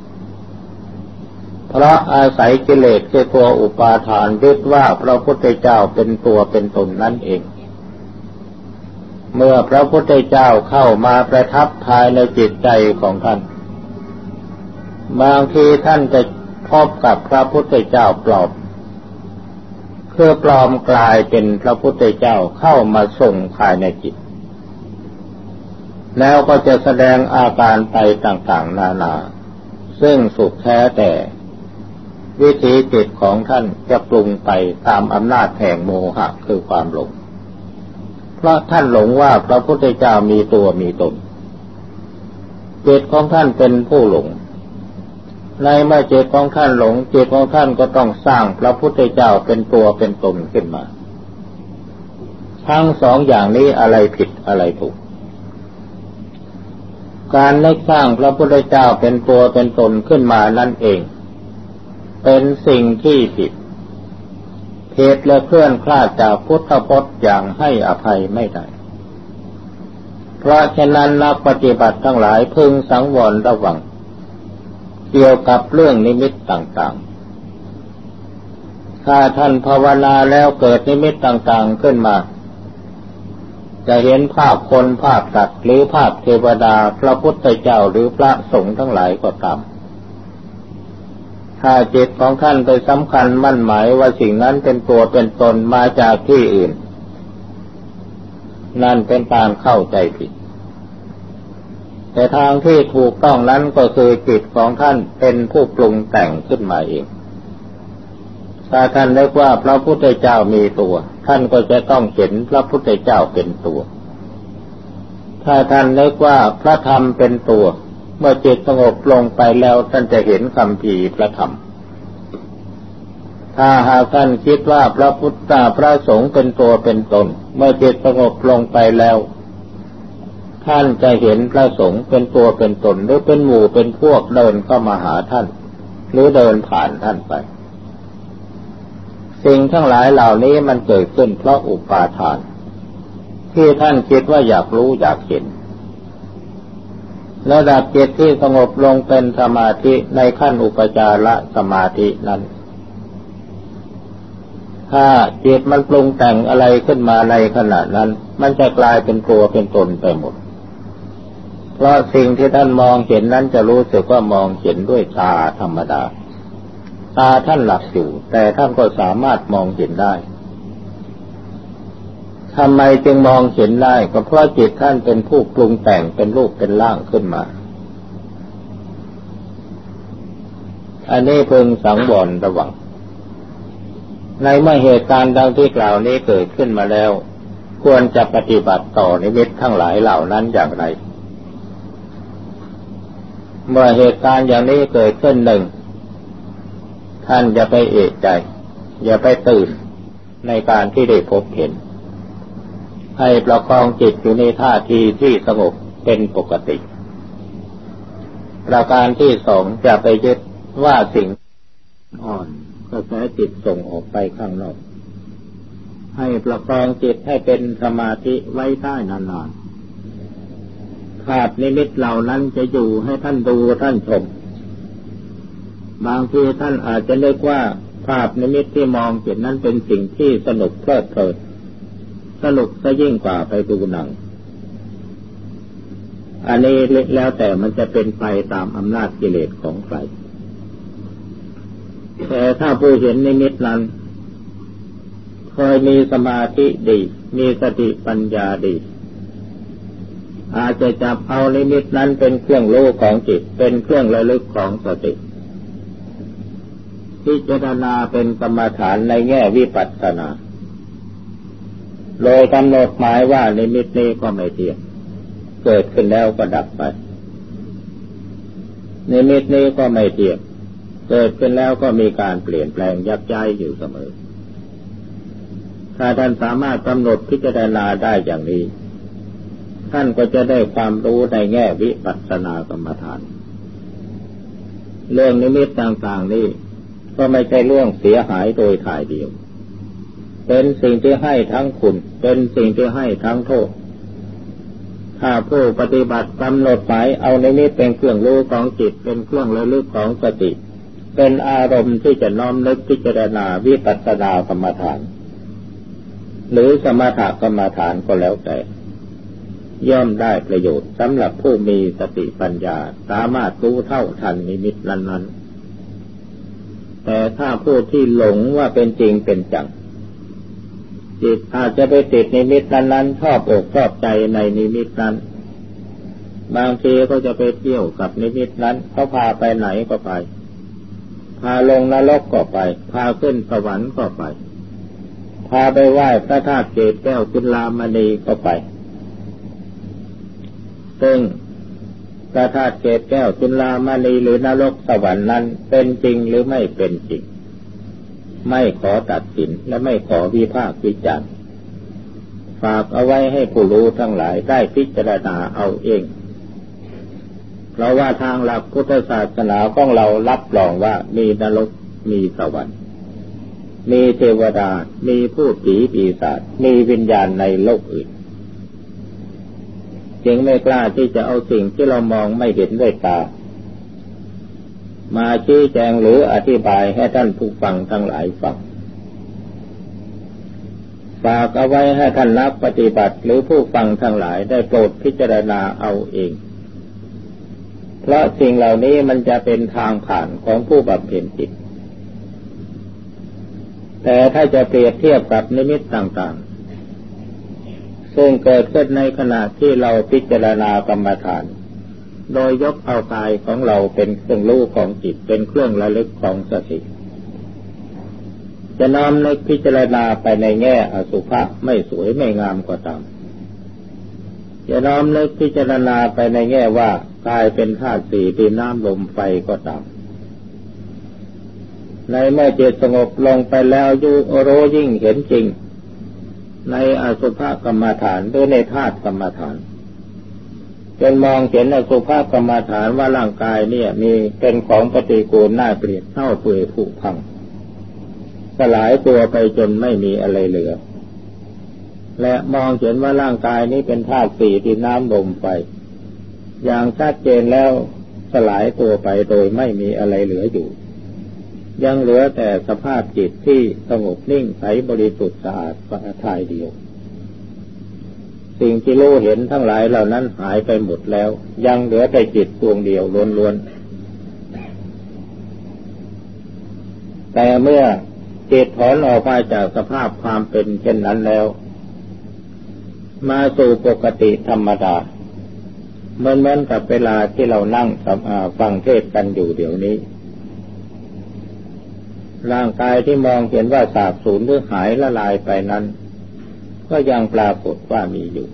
เพราะอาศัยกิเลสคือตัวอุปาทานยึดว่าพระพุทธเจ้าเป็นตัวเป็นตนนั่นเองเมื่อพระพุทธเจ้าเข้ามาประทับภายในจิตใจของท่านบางทีท่านจะพบกับพระพุทธเจ้าปลอมคือปลอมกลายเป็นพระพุทธเจ้าเข้ามาทรงภายในจิตแล้วก็จะแสดงอาการไปต่างๆนานาซึ่งสุดแท้แต่วิถีจิตของท่านจะปรุงไปตามอำนาจแห่งโมหะคือความหลงเพราะท่านหลงว่าพระพุทธเจ้ามีตัวมีตนจิตของท่านเป็นผู้หลงในเมื่อจิตของท่านหลงจิตของท่านก็ต้องสร้างพระพุทธเจ้าเป็นตัวเป็นตนขึ้นมาทั้งสองอย่างนี้อะไรผิดอะไรถูกการนึกสร้างพระพุทธเจ้าเป็นตัวเป็นตนขึ้นมานั่นเองเป็นสิ่งที่ผิดและเคลื่อนคลาดจากพุทธพจน์อย่างให้อภัยไม่ได้เพราะฉะนั้นนักปฏิบัติทั้งหลายพึงสังวรระวังเกี่ยวกับเรื่องนิมิตต่างๆถ้าท่านภาวนาแล้วเกิดนิมิตต่างๆขึ้นมาจะเห็นภาพคนภาพสัตว์หรือภาพเทวดาพระพุทธเจ้าหรือพระสงฆ์ทั้งหลายก็ตามถ้าจิตของท่านไปสำคัญมั่นหมายว่าสิ่งนั้นเป็นตัวเป็นตนมาจากที่อื่นนั่นเป็นการเข้าใจผิดแต่ทางที่ถูกต้องนั้นก็คือจิตของท่านเป็นผู้ปรุงแต่งขึ้นมาเองถ้าท่านนึกว่าพระพุทธเจ้ามีตัวท่านก็จะต้องเห็นพระพุทธเจ้าเป็นตัวถ้าท่านนึกว่าพระธรรมเป็นตัวเมื่อจิตสงบลงไปแล้วท่านจะเห็นคำพีพระธรรมถ้าหากท่านคิดว่าพระพุทธพระสงฆ์เป็นตัวเป็นตนเมื่อจิตสงบลงไปแล้วท่านจะเห็นพระสงฆ์เป็นตัวเป็นตนหรือเป็นหมู่เป็นพวกเดินเข้ามาหาท่านหรือเดินผ่านท่านไปสิ่งทั้งหลายเหล่านี้มันเกิดขึ้นเพราะอุปาทานที่ท่านคิดว่าอยากรู้อยากเห็นระดับจิตที่สงบลงเป็นสมาธิในขั้นอุปจารสมาธินั้นถ้าจิตมันปรุงแต่งอะไรขึ้นมาในขณะนั้นมันจะกลายเป็นตัวเป็นตนไปหมดเพราะสิ่งที่ท่านมองเห็นนั้นจะรู้สึกว่ามองเห็นด้วยตาธรรมดาตาท่านหลับอยู่แต่ท่านก็สามารถมองเห็นได้ทำไมจึงมองเห็นได้ก็เพราะจิตท่านเป็นผู้ปรุงแต่งเป็นรูปเป็นร่างขึ้นมาอันนี้พึงสังวรระวังในเมื่อเหตุการณ์ดังที่กล่าวนี้เกิดขึ้นมาแล้วควรจะปฏิบัติต่อนิมิตทั้งหลายเหล่านั้นอย่างไรเมื่อเหตุการณ์อย่างนี้เกิดขึ้นหนึ่งท่านอย่าไปเอะใจอย่าไปตื่นในการที่ได้พบเห็นให้ประคองจิตอยู่ในท่าทีที่สงบเป็นปกติประการที่สองจะไปยึดว่าสิ่งอ่อนกระแสจิตส่งออกไปข้างนอกให้ประคองจิตให้เป็นสมาธิไว้ได้นานๆภาพนิมิตเหล่านั้นจะอยู่ให้ท่านดูท่านชมบางทีท่านอาจจะนึกว่าภาพนิมิตที่มองเห็นนั้นเป็นสิ่งที่สนุกเพลิดเพลินสนุกซะยิ่งกว่าไปดูหนังอันนี้แล้วแต่มันจะเป็นไปตามอำนาจกิเลสของใครแต่ถ้าผู้เห็นนิมิตนั้นเคยมีสมาธิดีมีสติปัญญาดีอาจจะจับเอานิมิตนั้นเป็นเครื่องรู้ของจิตเป็นเครื่องระลึกของสติพิจารณาเป็นกรรมฐานในแง่วิปัสสนาโดยกำหนดหมายว่านิมิตนี้ก็ไม่เที่ยงเกิดขึ้นแล้วก็ดับไปนิมิตนี้ก็ไม่เที่ยงเกิดขึ้นแล้วก็มีการเปลี่ยนแปลงยับยั้งอยู่เสมอถ้าท่านสามารถกำหนดพิจารณาได้อย่างนี้ท่านก็จะได้ความรู้ในแง่วิปัสสนากรรมฐานเรื่องนิมิตต่างๆนี้ก็ไม่ใช่เรื่องเสียหายโดยถ่ายเดียวเป็นสิ่งที่ให้ทั้งคุณเป็นสิ่งที่ให้ทั้งโทษถ้าผู้ปฏิบัติกำหนดหมายเอานิมิตเป็นเครื่องรู้ของจิตเป็นเครื่องระลึกของสติเป็นอารมณ์ที่จะน้อมนึกพิจารณาวิปัสสนากรรมฐานหรือสมถกรรมฐานก็แล้วแต่ย่อมได้ประโยชน์สำหรับผู้มีสติปัญญาสามารถรู้เท่าทันนิมิตนั้นๆแต่ถ้าผู้ที่หลงว่าเป็นจริงเป็นจังจิตอาจจะไปติดนิมิตนั้นๆชอบอกชอบใจในนิมิตนั้นบางทีก็จะไปเที่ยวกับนิมิตนั้นเขาพาไปไหนก็ไปพาลงนรกก็ไปพาขึ้นสวรรค์ก็ไปพาไปไหว้พระธาตุเกศแก้วจุฬามณีก็ไปซึ่งพระธาตุเกศแก้วจุฬามณีหรือนรกสวรรค์นั้นเป็นจริงหรือไม่เป็นจริงไม่ขอตัดสินและไม่ขอวิพากษ์วิจารณ์ฝากเอาไว้ให้ผู้รู้ทั้งหลายได้พิจารณาเอาเองเพราะว่าทางหลักพุทธศาสนาของเรารับรองว่ามีนรกมีสวรรค์มีเทวดามีผู้ผีปีศาจมีวิญญาณในโลกอื่นจึงไม่กล้าที่จะเอาสิ่งที่เรามองไม่เห็นด้วยตามาชี้แจงหรืออธิบายให้ท่านผู้ฟังทั้งหลายฟังฝากเอาไว้ให้ท่านนักปฏิบัติหรือผู้ฟังทั้งหลายได้โปรดพิจารณาเอาเองเพราะสิ่งเหล่านี้มันจะเป็นทางผ่านของผู้บำเพ็ญจิตแต่ถ้าจะเปรียบเทียบกับนิมิตต่างๆซึ่งเกิดขึ้นในขณะที่เราพิจารณากรรมฐานโดยยกเอากายของเราเป็นเครื่องรู้ของจิตเป็นเครื่องระลึกของสติจะน้อมนึกพิจารณาไปในแง่อสุภะไม่สวยไม่งามก็ตามจะน้อมนึกพิจารณาไปในแง่ว่ากายเป็นธาตุสี่ดินน้ำลมไฟก็ตามในเมื่อจิตสงบลงไปแล้วรู้ยิ่งเห็นจริงในอสุภกรรมฐานหรือในธาตุกรรมฐานจนมองเห็นอสุภกรรมฐานว่าร่างกายเนี่ยมีเป็นของปฏิกูลน่าเกลียดเน่าเปื่อยผุพังสลายตัวไปจนไม่มีอะไรเหลือและมองเห็นว่าร่างกายนี้เป็นธาตุสี่ดินน้ำลมไฟอย่างชัดเจนแล้วสลายตัวไปโดยไม่มีอะไรเหลืออยู่ยังเหลือแต่สภาพจิตที่สงบนิ่งใสบริสุทธิ์สะอาดทายเดียวสิ่งที่รู้เห็นทั้งหลายเหล่านั้นหายไปหมดแล้วยังเหลือแต่จิตดวงเดียวล้วนๆแต่เมื่อจิตถอนออกมาจากสภาพความเป็นเช่นนั้นแล้วมาสู่ปกติธรรมดาเหมือนกับเวลาที่เรานั่งฟังเทศน์กันอยู่เดี๋ยวนี้ร่างกายที่มองเห็นว่าสาบสูญหรือหายละลายไปนั้นก็ยังปรากฏว่ามีอยู่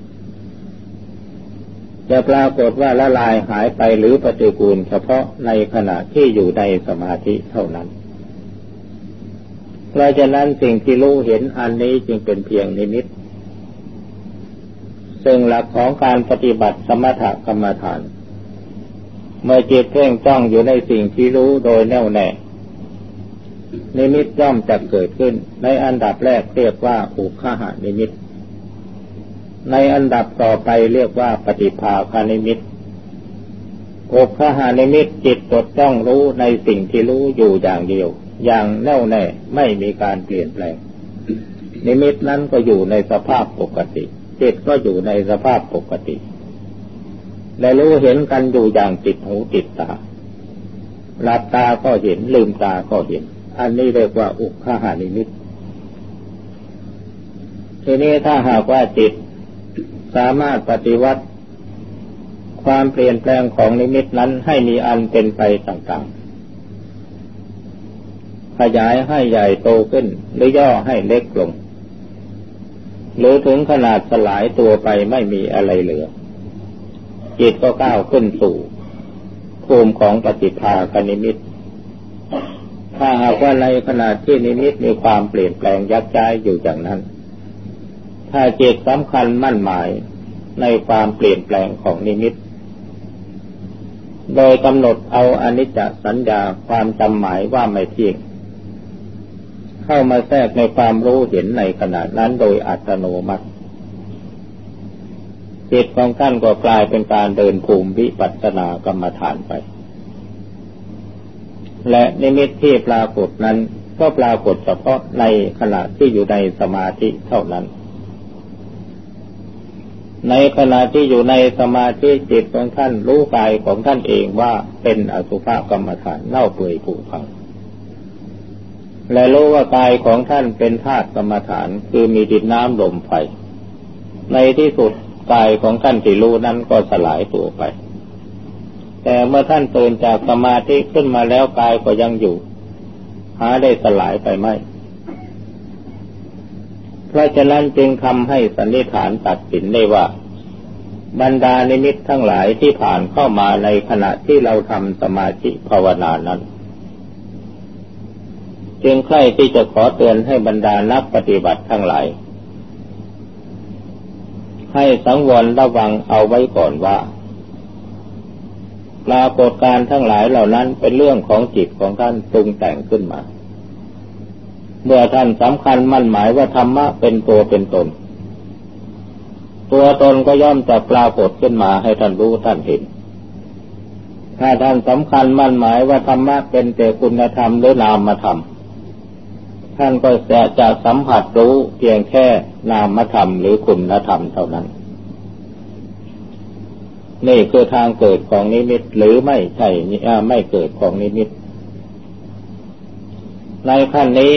จะปรากฏว่าละลายหายไปหรือปฏิกูลเฉพาะในขณะที่อยู่ในสมาธิเท่านั้นเพราะฉะนั้นสิ่งที่รู้เห็นอันนี้จึงเป็นเพียงนิมิตซึ่งหลักของการปฏิบัติสมถกรรมฐานเมื่อจิตเพ่งจ้องอยู่ในสิ่งที่รู้โดยแน่วแน่นิมิตย่อมจะเกิดขึ้นในอันดับแรกเรียกว่าอุคหานิมิตในอันดับต่อไปเรียกว่าปฏิภาคนิมิตอุคหานิมิตจิตจดจ้องรู้ในสิ่งที่รู้อยู่อย่างเดียวอย่างแน่วแน่ไม่มีการเปลี่ยนแปลงนิมิตนั้นก็อยู่ในสภาพปกติจิตก็อยู่ในสภาพปกติและรู้เห็นกันอยู่อย่างติดหูติดตาหลับตาก็เห็นลืมตาก็เห็นอันนี้เรียกว่าอุคหานิมิตทีนี้ถ้าหากว่าจิตสามารถปฏิวัติความเปลี่ยนแปลงของนิมิตนั้นให้มีอันเป็นไปต่างๆขยายให้ใหญ่โตขึ้นหรือย่อให้เล็กลงหรือถึงขนาดสลายตัวไปไม่มีอะไรเหลือจิตก็ก้าวขึ้นสู่ภูมิของปฏิภาคนิมิตถ้าหากว่าในขณะที่นิมิตมีความเปลี่ยนแปลงยักย้ายอยู่อย่างนั้นถ้าจิตสำคัญมั่นหมายในความเปลี่ยนแปลงของนิมิตโดยกำหนดเอาอนิจจสัญญาความจำหมายว่าไม่เที่ยงเข้ามาแทรกในความรู้เห็นในขณะนั้นโดยอัตโนมัติจิตของท่านก็กลายเป็นการเดินภูมิวิปัสสนากรรมฐานไปและนิมิตที่ปรากฏนั้นก็ปรากฏเฉพาะในขณะที่อยู่ในสมาธิเท่านั้นในขณะที่อยู่ในสมาธิจิตของท่านรู้กายของท่านเองว่าเป็นอสุภกรรมฐานเน่าเปื่อยผุพังและรู้ว่ากายของท่านเป็นธาตุกรรมฐานคือมีดินน้ำลมไฟในที่สุดกายของท่านที่รู้นั้นก็สลายตัวไปแต่เมื่อท่านตื่นจากสมาธิขึ้นมาแล้วกายก็ยังอยู่หาได้สลายไปไหมเพราะฉะนั้นจึงทำให้สันนิษฐานตัดสินได้ว่าบรรดานิมิตทั้งหลายที่ผ่านเข้ามาในขณะที่เราทำสมาธิภาวนานั้นจึงใคร่ที่จะขอเตือนให้บรรดานักปฏิบัติทั้งหลายให้สังวรระวังเอาไว้ก่อนว่าปรากฏการณ์ทั้งหลายเหล่านั้นเป็นเรื่องของจิตของท่านปรุงแต่งขึ้นมาเมื่อท่านสำคัญมั่นหมายว่าธรรมะเป็นตัวเป็นตนตัวตนก็ย่อมจะปรากฏขึ้นมาให้ท่านรู้ท่านเห็นถ้าท่านสำคัญมั่นหมายว่าธรรมะเป็นแต่คุณธรรมหรือนามธรรมท่านก็จะสัมผัสรู้เพียงแค่นามธรรมหรือคุณธรรมเท่านั้นนี่คือทางเกิดของนิมิตหรือไม่ใช่ไม่เกิดของนิมิตในขั้นนี้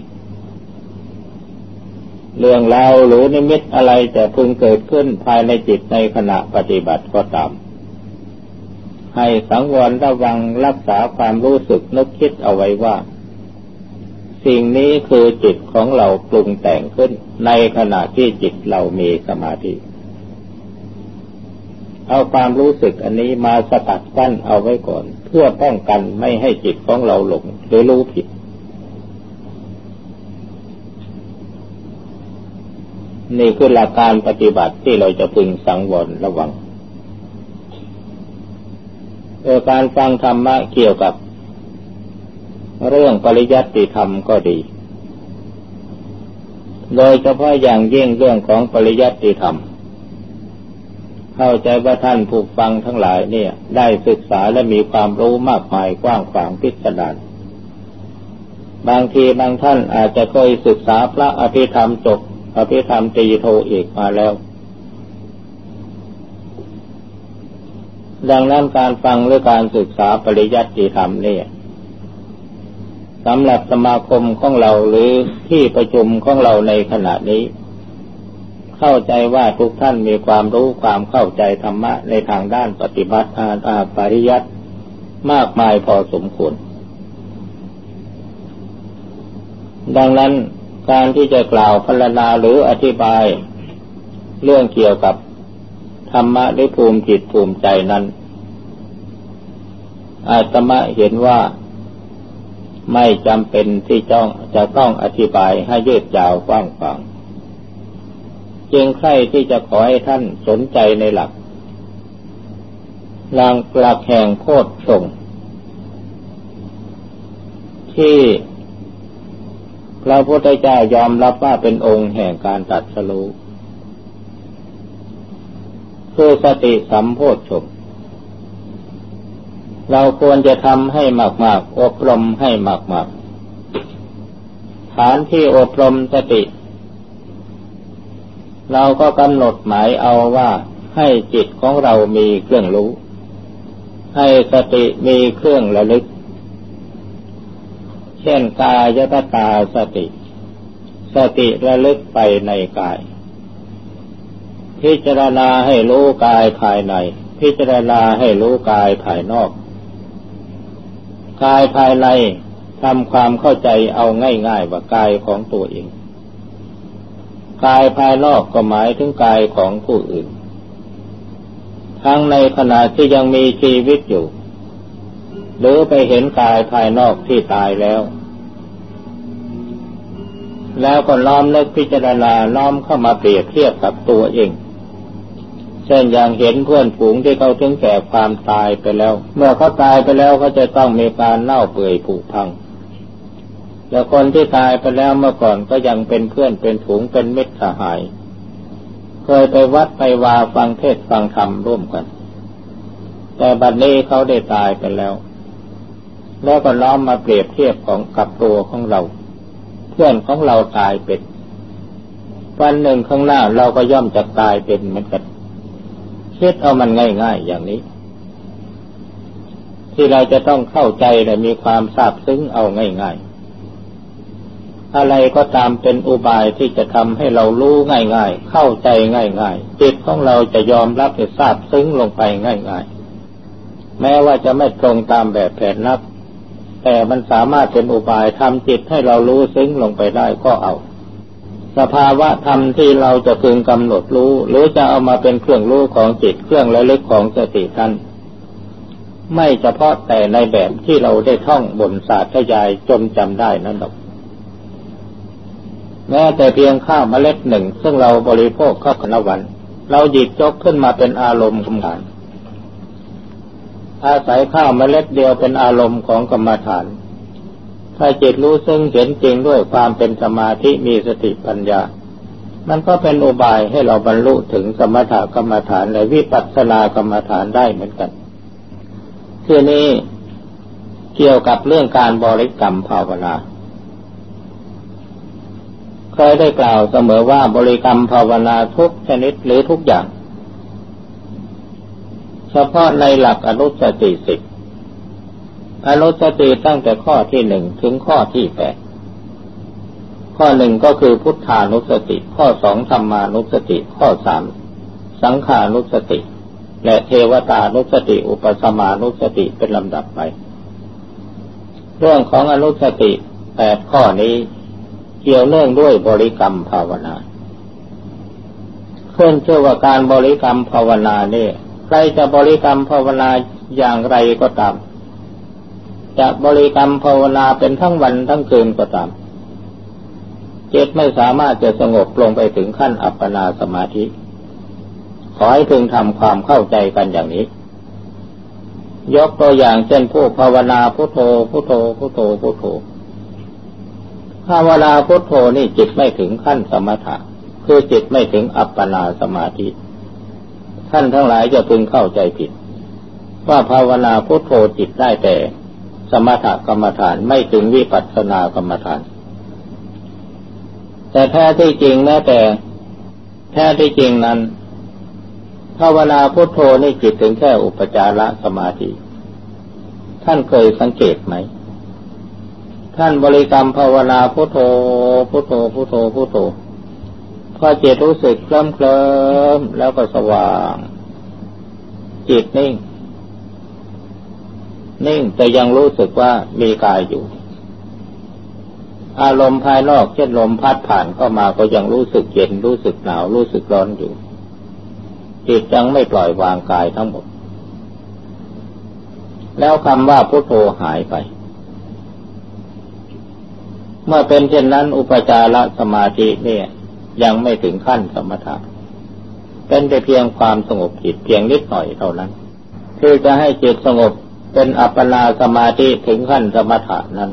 เรื่องราวหรือนิมิตอะไรจะพึงเกิดขึ้นภายในจิตในขณะปฏิบัติก็ตามให้สังวรระวังรักษาความรู้สึกนึกคิดเอาไว้ว่าสิ่งนี้คือจิตของเราปรุงแต่งขึ้นในขณะที่จิตเรามีสมาธิเอาความรู้สึกอันนี้มาสกัดกั้นเอาไว้ก่อนเพื่อป้องกันไม่ให้จิตของเราหลงหรือรู้ผิดนี่คือหลักการปฏิบัติที่เราจะพึงสังวรระวังการฟังธรรมะเกี่ยวกับเรื่องปริยัติธรรมก็ดีโดยเฉพาะอย่างยิ่งเรื่องของปริยัติธรรมเข้าใจว่าท่านผู้ฟังทั้งหลายเนี่ยได้ศึกษาและมีความรู้มากมายกว้างขวางพิสดารบางทีบางท่านอาจจะเคยศึกษาพระอภิธรรมจบอภิธรรมตรีโทเอกมาแล้วดังนั้นการฟังหรือการศึกษาปริยัติธรรมเนี่ยสำหรับสมาคมของเราหรือที่ประชุมของเราในขณะนี้เข้าใจว่าทุกท่านมีความรู้ความเข้าใจธรรมะในทางด้านปฏิบัติปริยัติมากมายพอสมควรดังนั้นการที่จะกล่าวพรรณนาหรืออธิบายเรื่องเกี่ยวกับธรรมะหรือภูมิจิตภูมิใจนั้นอาตมาเห็นว่าไม่จำเป็นที่จะต้องอธิบายให้ยืดยาวกว้างขวางจึงใคร่ที่จะขอให้ท่านสนใจในหลักแห่งโพชฌงค์ที่พระพุทธเจ้ายอมรับว่าเป็นองค์แห่งการตรัสรู้คือสติสัมโพชฌงค์เราควรจะทำให้มากๆอบรมให้มากๆฐานที่อบรมสติเราก็กำหนดหมายเอาว่าให้จิตของเรามีเครื่องรู้ให้สติมีเครื่องระลึกเช่นกายคตาสติระลึกไปในกายพิจารณาให้รู้กายภายในพิจารณาให้รู้กายภายนอกกายภายในทำความเข้าใจเอาง่ายๆว่ากายของตัวเองกายภายนอกก็หมายถึงกายของผู้อื่นทั้งในขณะที่ยังมีชีวิตอยู่หรือไปเห็นกายภายนอกที่ตายแล้วก็น้อมนึกพิจารณาน้อมเข้ามาเปรียบเทียบกับตัวเองเช่นอย่างเห็นเพื่อนฝูงที่เขาถึงแก่ความตายไปแล้วเมื่อเขาตายไปแล้วเขาจะต้องมีการเน่าเปื่อยผุพังแต่คนที่ตายไปแล้วเมื่อก่อนก็ยังเป็นเพื่อนเป็นฝูงเป็นมิตรสหายเคยไปวัดไปวาฟังเทศน์ฟังธรรมร่วมกันแต่บัดนี้เขาได้ตายไปแล้วก็น้อมมาเปรียบเทียบกับตัวของเราเพื่อนของเราตายเป็นวันหนึ่งข้างหน้าเราก็ย่อมจะตายเป็นเหมือนกันคิดเอามันง่ายๆอย่างนี้ที่เราจะต้องเข้าใจและมีความซาบซึ้งเอาง่ายๆอะไรก็ตามเป็นอุบายที่จะทำให้เรารู้ง่ายๆเข้าใจง่ายๆจิตของเราจะยอมรับและซาบซึ้งลงไปง่ายๆแม้ว่าจะไม่ตรงตามแบบแผนนับแต่มันสามารถเป็นอุบายทำจิตให้เรารู้ซึ้งลงไปได้ก็เอาสภาวะธรรมที่เราจะพึงกำหนดรู้หรือจะเอามาเป็นเครื่องรู้ของจิตเครื่องระลึกของสติท่านไม่เฉพาะแต่ในแบบที่เราได้ท่องบนศาสตร์ยายจนจำได้นั่นหรอกแม้แต่เพียงข้าวเมล็ดหนึ่งซึ่งเราบริโภคเข้าในวันเราหยิบยกขึ้นมาเป็นอารมณ์กรรมฐานอาศัยข้าวเมล็ดเดียวเป็นอารมณ์ของกรรมฐานถ้าจิตรู้ซึ่งเห็นจริงด้วยความเป็นสมาธิมีสติปัญญามันก็เป็นอุบายให้เราบรรลุถึงสมถกรรมฐานและวิปัสสนากรรมฐานได้เหมือนกันทีนี้เกี่ยวกับเรื่องการบริกรรมภาวนาเคยได้กล่าวเสมอว่าบริกรรมภาวนาทุกชนิดหรือทุกอย่างเฉพาะในหลักอนุสติ10อนุสติตั้งแต่ข้อที่1ถึงข้อที่8ข้อ1ก็คือพุทธานุสติข้อ2ธัมมานุสติข้อ3สังขานุสติและเทวตานุสติอุปสมานุสติเป็นลำดับไปเรื่องของอนุสติ8ข้อนี้เกี่ยวเนื่องด้วยบริกรรมภาวนาขึ้นชื่อว่าการบริกรรมภาวนาเนี่ยใครจะบริกรรมภาวนาอย่างไรก็ตามจะบริกรรมภาวนาเป็นทั้งวันทั้งคืนก็ตามจิตไม่สามารถจะสงบลงไปถึงขั้นอัปปนาสมาธิขอให้พึงทำความเข้าใจกันอย่างนี้ยกตัวอย่างเช่นผู้ภาวนาพุทโธพุทโธพุทโธพุทโธภาวนาพุทโธนี่จิตไม่ถึงขั้นสมถะคือจิตไม่ถึงอัปปนาสมาธิท่านทั้งหลายจะพึงเข้าใจผิดว่าภาวนาพุทโธจิตได้แต่สมถกรรมฐานไม่ถึงวิปัสสนากรรมฐานแต่แท้ที่จริงแม้แต่แท้ที่จริงนั้นภาวนาพุทโธนี่จิตถึงแค่อุปจารสมาธิท่านเคยสังเกตไหมท่านบริกรรมภาวนาพุทโธพุทโธพุทโธพุทโธพอจิตรู้สึกเคลิ้มๆแล้วก็สว่างจิตนิ่งแต่ยังรู้สึกว่ามีกายอยู่อารมณ์ภายนอกเช่นลมพัดผ่านเข้ามาก็ยังรู้สึกเย็นรู้สึกหนาวรู้สึกร้อนอยู่จิตยังไม่ปล่อยวางกายทั้งหมดแล้วคำว่าพุทโธหายไปเมื่อเป็นเช่นนั้นอุปจารสมาธิเนี่ยยังไม่ถึงขั้นสมถะเป็นแต่เพียงความสงบจิตเพียงนิดหน่อยเท่านั้นคือจะให้จิตสงบเป็นอัปปนาสมาธิถึงขั้นสมถะนั้น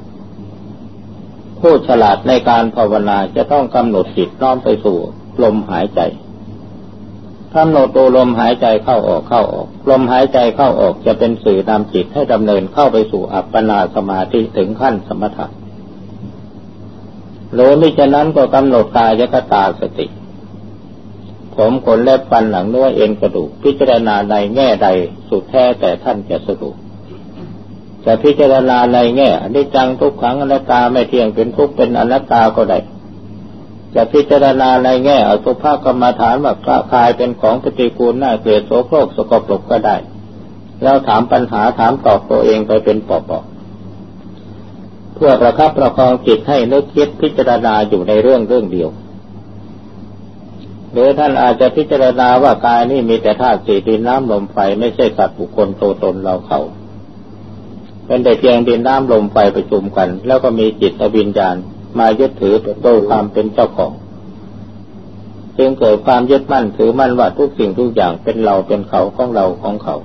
ผู้ฉลาดในการภาวนาจะต้องกำหนดจิตน้อมไปสู่ลมหายใจกำหนดดูลมหายใจเข้าออกลมหายใจเข้าออกจะเป็นสื่อนำจิตให้ดำเนินเข้าไปสู่อัปปนาสมาธิถึงขั้นสมถะหรือมิฉะนั้นก็กำหนดกายคตาสติผมขนเล็บฟันหนังเนื้อเอ็นกระดูกพิจารณาในแง่ใดสุดแท้แต่ท่านจะสะดวกจะพิจารณาในแง่อนิจจังทุกขังอนัตตาไม่เที่ยงเป็นทุกข์เป็นอนัตตาก็ได้จะพิจารณาในแง่อสุภกรรมฐานว่ากายเป็นของปฏิกูลน่าเกลียดโสโครกสกปรกก็ได้แล้วถามปัญหาถามตอบตัวเองไปเป็นปอบๆเพื่อประคับประคองจิตให้นึกคิดพิจารณาอยู่ในเรื่องเดียวหรือท่านอาจจะพิจารณาว่ากายนี่มีแต่ธาตุสี่ดินน้ำลมไฟไม่ใช่สัตว์บุคคลตัวตนเราเขาเป็นแต่เพียงดินน้ำลมไฟประชุมกันแล้วก็มีจิตวิญญาณมายึดถือโดยความเป็นเจ้าของจึงเกิดความยึดมั่นถือมั่นว่าทุกสิ่งทุกอย่างเป็นเราเป็นเขาของเราของเขา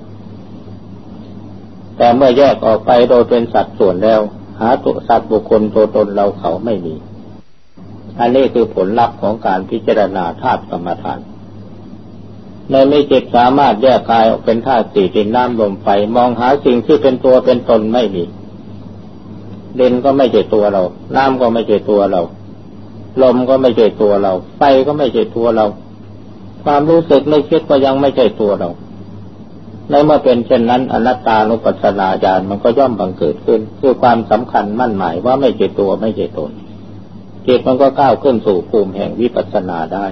แต่เมื่อแยกออกไปโดยเป็นสัตว์ส่วนแล้วหาตัวสัตว์บุคคลตัวตนเราเขาไม่มีอันนี้คือผลลัพธ์ของการพิจารณาธาตุกรรมฐานในไม่จิตสามารถแยกกายออกเป็นธาตุสี่ดินน้ำลมไฟมองหาสิ่งที่เป็นตัวเป็นตนไม่มีดินก็ไม่ใช่ตัวเราน้ำก็ไม่ใช่ตัวเราลมก็ไม่ใช่ตัวเราไฟก็ไม่ใช่ตัวเราความรู้สึกนึกคิดก็ยังไม่ใช่ตัวเราในเมื่อเป็นเช่นนั้นอนัตตานุปัสสนาญาณมันก็ย่อมบังเกิดขึ้นคือความสำคัญมั่นหมายว่าไม่ใช่ตัวไม่ใช่ตนจิตมันก็ก้าวขึ้นสู่ภูมิแห่งวิปัสสนาได้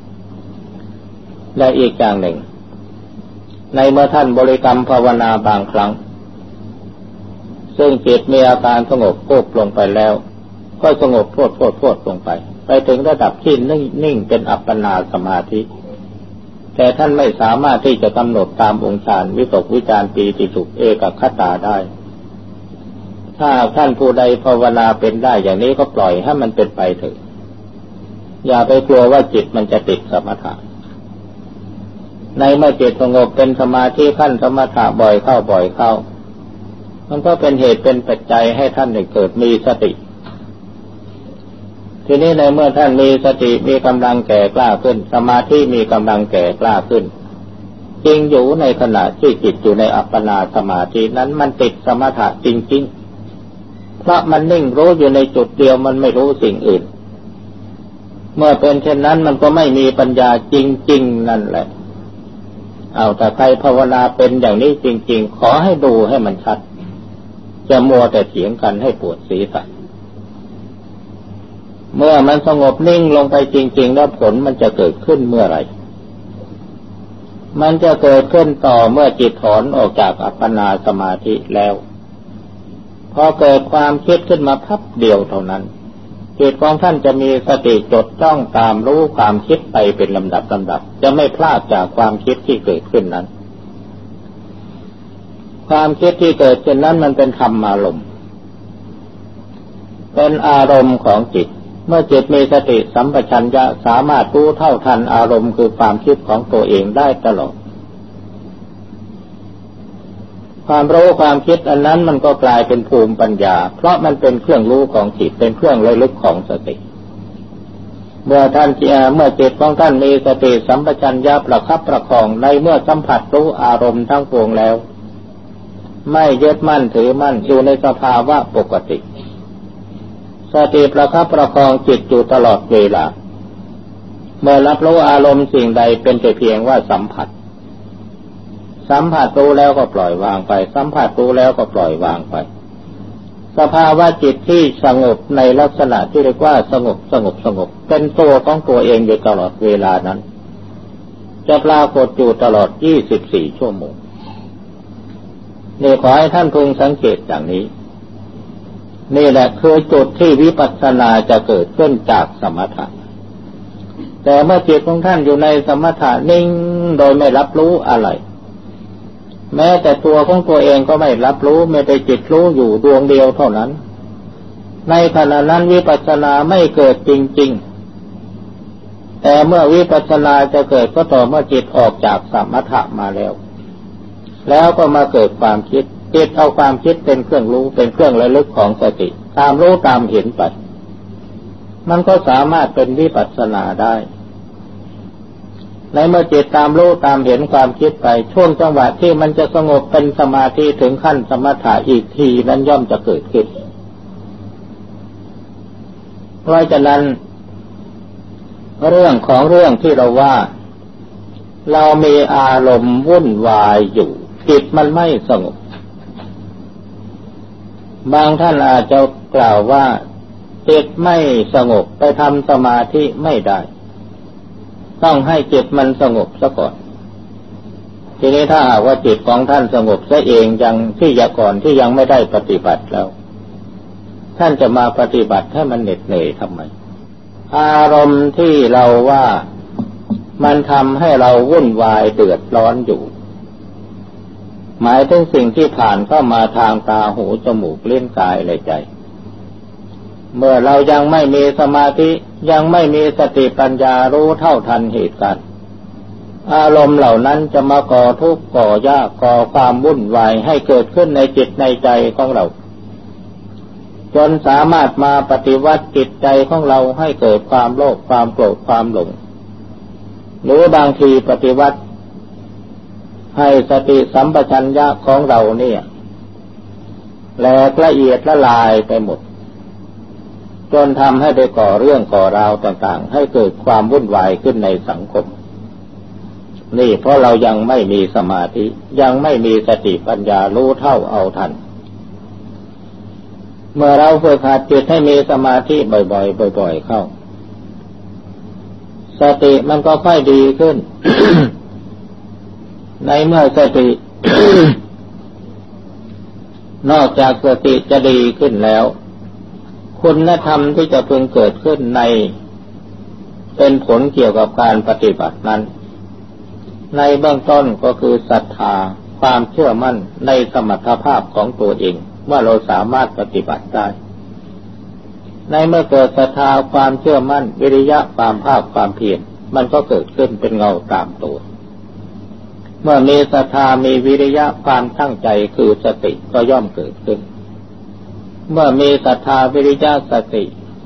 และอีกอย่างหนึ่งในเมื่อท่านบริกรรมภาวนาบางครั้งซึ่งจิตมีอาการสงบปุ๊บลงไปแล้วก็สงบโพดลงไปถึงระดับที่นิ่งเป็นอัปปนาสมาธิแต่ท่านไม่สามารถที่จะกำหนดตามองค์ฌานวิตกวิจารปีติสุขเอกคตาได้ถ้าท่านผู้ใดภาวนาเป็นได้อย่างนี้ก็ปล่อยให้มันเป็นไปเถอะอย่าไปกลัวว่าจิตมันจะติดสมถะในเมื่อจิตสงบเป็นสมาธิขั้นสมถะบ่อยเข้ามันก็เป็นเหตุเป็นปัจจัยให้ท่านได้เกิดมีสติทีนี้ในเมื่อท่านมีสติมีกำลังแก่กล้าขึ้นสมาธิมีกำลังแก่กล้าขึ้นจริงอยู่ในขณะที่จิตอยู่ในอัปปนาสมาธินั้นมันติดสมถะจริงๆเพราะมันนิ่งรู้อยู่ในจุดเดียวมันไม่รู้สิ่งอื่นเมื่อเป็นเช่นนั้นมันก็ไม่มีปัญญาจริงๆนั่นแหละถ้าใครภาวนาเป็นอย่างนี้จริงๆขอให้ดูให้มันชัดจะมัวแต่เถียงกันให้ปวดศีรษะเมื่อมันสงบนิ่งลงไปจริงๆแล้วผลมันจะเกิดขึ้นเมื่อไหร่มันจะเกิดขึ้นต่อเมื่อจิตถอนออกจากอัปปนาสมาธิแล้วพอเกิดความคิดขึ้นมาพับเดียวเท่านั้นจิตของท่านจะมีสติจดจ้องตามรู้ความคิดไปเป็นลำดับจะไม่พลาดจากความคิดที่เกิดขึ้นนั้นความคิดที่เกิดเช่นนั้นมันเป็นธรรมารมณ์เป็นอารมณ์ของจิตเมื่อจิตมีสติสัมปชัญญะสามารถรู้เท่าทันอารมณ์คือความคิดของตัวเองได้ตลอดคความรู้ความคิดอันนั้นมันก็กลายเป็นภูมิปัญญาเพราะมันเป็นเครื่องรู้ของจิตเป็นเครื่องระลึกของสติเมื่อจิตของท่านมีสติสัมปชัญญะประคับประคองในเมื่อสัมผัสรู้อารมณ์ทั้งปวงแล้วไม่ยึดมั่นถือมั่นอยู่ในสภาวะปกติสติประคับประคองจิตอยู่ตลอดเวลาเมื่อรับรู้อารมณ์สิ่งใดเป็นแต่เพียงว่าสัมผัสรู้แล้วก็ปล่อยวางไปสัมผัสรู้แล้วก็ปล่อยวางไปสภาวะจิตที่สงบในลักษณะที่เรียกว่าสงบเป็นตัวของตัวเองอยู่ตลอดเวลานั้นจะปรากฏอยู่ตลอด24ชั่วโมงนี่ขอให้ท่านพึงสังเกตอย่างนี้นี่แหละคือจุดที่วิปัสสนาจะเกิดขึ้นจากสมถะแต่เมื่อจิตของท่านอยู่ในสมถะนิ่งโดยไม่รับรู้อะไรแม้แต่ตัวของตัวเองก็ไม่รับรู้ไม่ได้จิตรู้อยู่ดวงเดียวเท่านั้นในขณะนั้นวิปัสสนาไม่เกิดจริงๆแต่เมื่อวิปัสสนาจะเกิดก็ต่อเมื่อจิตออกจากสมถะมาแล้วก็มาเกิดความคิดจิตเอาความคิดเป็นเครื่องรู้เป็นเครื่องระลึกของสติตามรู้ตามเห็นไปมันก็สามารถเป็นวิปัสสนาได้ในเมื่อจิตตามรู้ตามเห็นความคิดไปช่วงจังหวะที่มันจะสงบเป็นสมาธิถึงขั้นสมถะอีกทีนั้นย่อมจะเกิดขึ้นเพราะฉะนั้นเรื่องที่เราว่าเรามีอารมณ์วุ่นวายอยู่จิตมันไม่สงบบางท่านอาจจะกล่าวว่าจิตไม่สงบไปทำสมาธิไม่ได้ต้องให้จิตมันสงบซะก่อนทีนี้ถ้าหากว่าจิตของท่านสงบซะเองยังที่ก่อนที่ยังไม่ได้ปฏิบัติแล้วท่านจะมาปฏิบัติให้มันเหน็ดเหนื่อยทำไมอารมณ์ที่เราว่ามันทำให้เราวุ่นวายเดือดร้อนอยู่หมายถึงสิ่งที่ผ่านเข้ามาทางตาหูจมูกลิ้นกายและใจเมื่อเรายังไม่มีสมาธิยังไม่มีสติปัญญารู้เท่าทันเหตุการณ์อารมณ์เหล่านั้นจะมาก่อทุกข์ก่อยากก่อความวุ่นวายให้เกิดขึ้นในจิตในใจของเราจนสามารถมาปฏิวัติจิตใจของเราให้เกิดความโลภความโกรธความหลงหรือบางทีปฏิวัติให้สติสัมปชัญญะของเราเนี่ยแหลกละเอียดละลายไปหมดจนทำให้ได้ก่อเรื่องก่อราวต่างๆให้เกิดความวุ่นวายขึ้นในสังคมนี่เพราะเรายังไม่มีสมาธิยังไม่มีสติปัญญารู้เท่าเอาทันเมื่อเราฝึกหัดจิตให้มีสมาธิบ่อยๆเข้าสติมันก็ค่อยดีขึ้น ในเมื่อสติ นอกจากสติจะดีขึ้นแล้วคุณธรรมที่จะพึงเกิดขึ้นในเป็นผลเกี่ยวกับการปฏิบัตินั้นในเบื้องต้นก็คือศรัทธาความเชื่อมั่นในสมรรถภาพของตัวเองว่าเราสามารถปฏิบัติได้ในเมื่อเกิดศรัทธาความเชื่อมั่นวิริยะความภาคความเพียรมันก็เกิดขึ้นเป็นเงาตามตัวเมื่อมีศรัทธามีวิริยะความตั้งใจคือสติก็ย่อมเกิดขึ้นเมื่อมีศรัทธาวิริยะสติ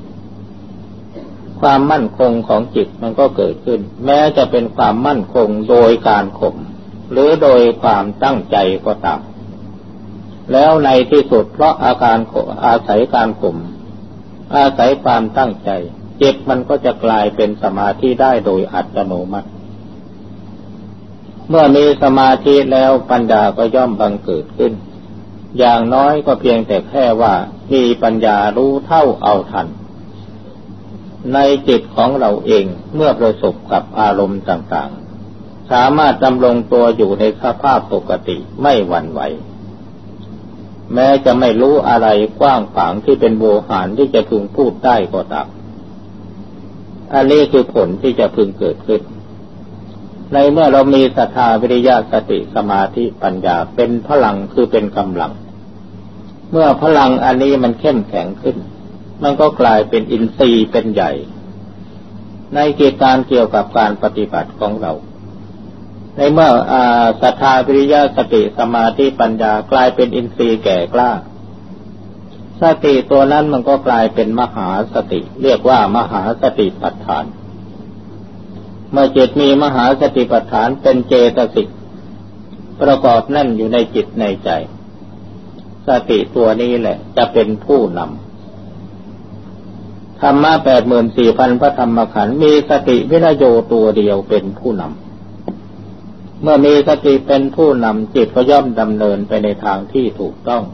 ความมั่นคงของจิตมันก็เกิดขึ้นแม้จะเป็นความมั่นคงโดยการข่มหรือโดยความตั้งใจก็ตามแล้วในที่สุดเพราะอาศัยการข่มอาศัยความตั้งใจจิตมันก็จะกลายเป็นสมาธิได้โดยอัตโนมัติเมื่อมีสมาธิแล้วปัญญาก็ย่อมบังเกิดขึ้นอย่างน้อยก็เพียงแต่แค่ว่ามีปัญญารู้เท่าเอาทันในจิตของเราเองเมื่อประสบกับอารมณ์ต่างๆสามารถดำรงตัวอยู่ในสภาพปกติไม่หวั่นไหวแม้จะไม่รู้อะไรกว้างขวางที่เป็นโวหารที่จะพึงพูดได้ก็ตามอันนี้คือผลที่จะพึงเกิดขึ้นในเมื่อเรามีศรัทธาวิริยะสติสมาธิปัญญาเป็นพลังคือเป็นกำลังเมื่อพลังอันนี้มันเข้มแข็งขึ้นมันก็กลายเป็นอินทรีย์เป็นใหญ่ในกิจการเกี่ยวกับการปฏิบัติของเราในเมื่อศรัทธาวิริยะสติสมาธิปัญญากลายเป็นอินทรีย์แก่กล้าสติตัวนั้นมันก็กลายเป็นมหาสติเรียกว่ามหาสติปัฏฐานเมื่อจิตมีมหาสติปัฏฐานเป็นเจตสิกประกอบแน่นอยู่ในจิตในใจสติตัวนี้แหละจะเป็นผู้นำธรรมะ 84,000 พระธรรมขันธ์มีสติวิริยตัวเดียวเป็นผู้นำเมื่อมีสติเป็นผู้นำจิตก็ย่อมดำเนินไปในทางที่ถูกต้อง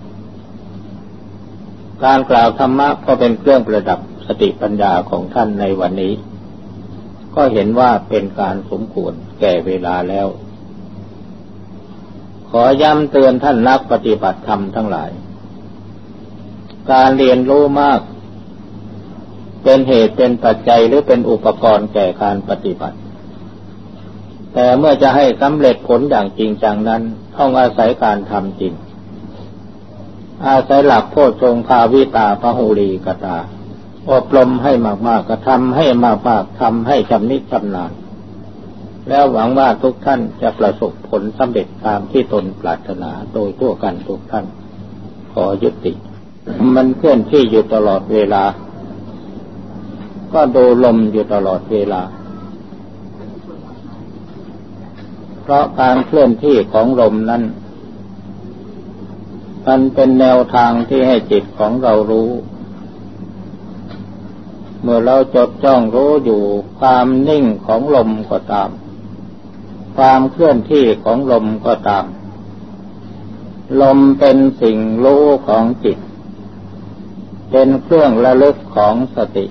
การกล่าวธรรมะก็เป็นเครื่องประดับสติปัญญาของท่านในวันนี้ก็เห็นว่าเป็นการสมควรแก่เวลาแล้วขอย้ำเตือนท่านนักปฏิบัติธรรมทั้งหลายการเรียนรู้มากเป็นเหตุเป็นปัจจัยหรือเป็นอุปกรณ์แก่การปฏิบัติแต่เมื่อจะให้สำเร็จผลอย่างจริงจังนั้นต้องอาศัยการทำจริงอาศัยหลักโพชฌงค์ภาวิตาพหุลีกตาอบรมให้มากๆกระทำให้มากๆทำให้ชำนิชำนาญแล้วหวังว่าทุกท่านจะประสบผลสำเร็จตามที่ตนปรารถนาโดยทั่วกันทุกท่านขอยุติมันเคลื่อนที่อยู่ตลอดเวลาก็ดูลมอยู่ตลอดเวลาเพราะการเคลื่อนที่ของลมนั้นมันเป็นแนวทางที่ให้จิตของเรารู้เมื่อเราจดจ้องรู้อยู่ความนิ่งของลมก็ตามความเคลื่อนที่ของลมก็ตามลมเป็นสิ่งรู้ของจิตเป็นเครื่องระลึกของสติ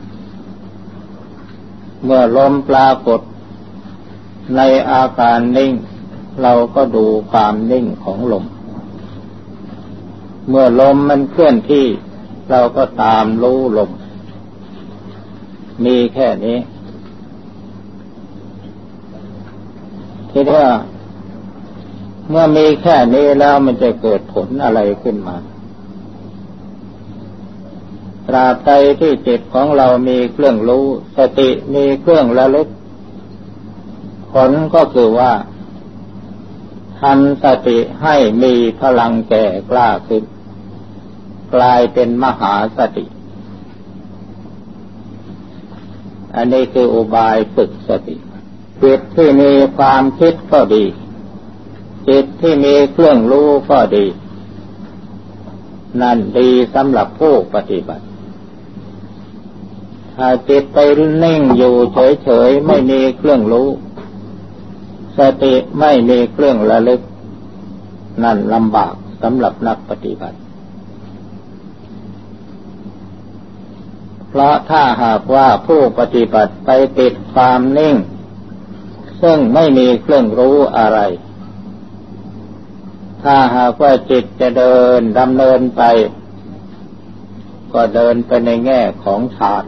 เมื่อลมปรากฏในอาการนิ่งเราก็ดูความนิ่งของลมเมื่อลมมันเคลื่อนที่เราก็ตามรู้ลมมีแค่นี้ทีนี้เมื่อมีแค่นี้แล้วมันจะเกิดผลอะไรขึ้นมาตราบใดที่จิตของเรามีเครื่องรู้สติมีเครื่องระลึกผลก็คือว่าทำสติให้มีพลังแก่กล้าขึ้นกลายเป็นมหาสติอันนี้คืออุบายฝึกสติจิตที่มีความคิดก็ดีจิตที่มีเครื่องรู้ก็ดีนั่นดีสำหรับผู้ปฏิบัติถ้าจิตไปนิ่งอยู่เฉยๆไม่มีเครื่องรู้สติไม่มีเครื่องระลึกนั่นลำบากสำหรับนักปฏิบัติเพราะถ้าหากว่าผู้ปฏิบัติไปติดความนิ่งซึ่งไม่มีเครื่องรู้อะไรถ้าหากว่าจิตจะเดินดำเนินไปก็เดินไปในแง่ของฌาน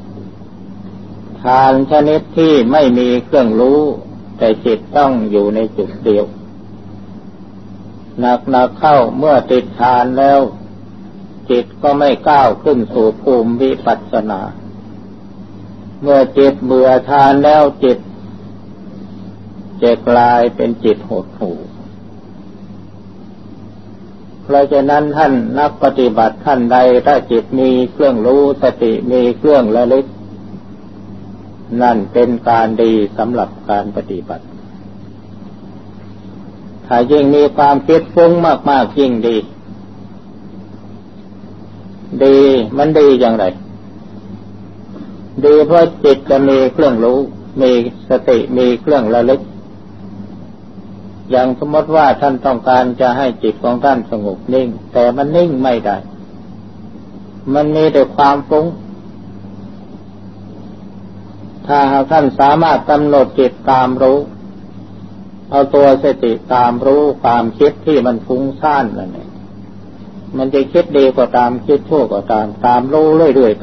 ชนิดที่ไม่มีเครื่องรู้แต่จิตต้องอยู่ในจุดเดียวหนักเข้าเมื่อติดฌานแล้วจิตก็ไม่ก้าวขึ้นสู่ภูมิวิปัสสนาเมื่อจิตเบื่อฌานแล้วจิตจะกลายเป็นจิตหดหู่เพราะฉะนั้นท่านนักปฏิบัติท่านใดถ้าจิตมีเครื่องรู้สติมีเครื่องระลึกนั่นเป็นการดีสำหรับการปฏิบัติถ้ายิ่งมีความคิดฟุ้งมากๆยิ่งดีมันดีอย่างไรดีเพราะจิตจะมีเครื่องรู้มีสติมีเครื่องระลึกอย่างสมมติว่าท่านต้องการจะให้จิตของท่านสงบนิ่งแต่มันนิ่งไม่ได้มันมีแต่ความฟุ้งถ้าหากท่านสามารถกำหนดจิตตามรู้เอาตัวสติตามรู้ความคิดที่มันฟุ้งซ่านนั่นเองมันจะคิดดีก็ตามคิดชั่วก็ตามรู้เรื่อยๆไป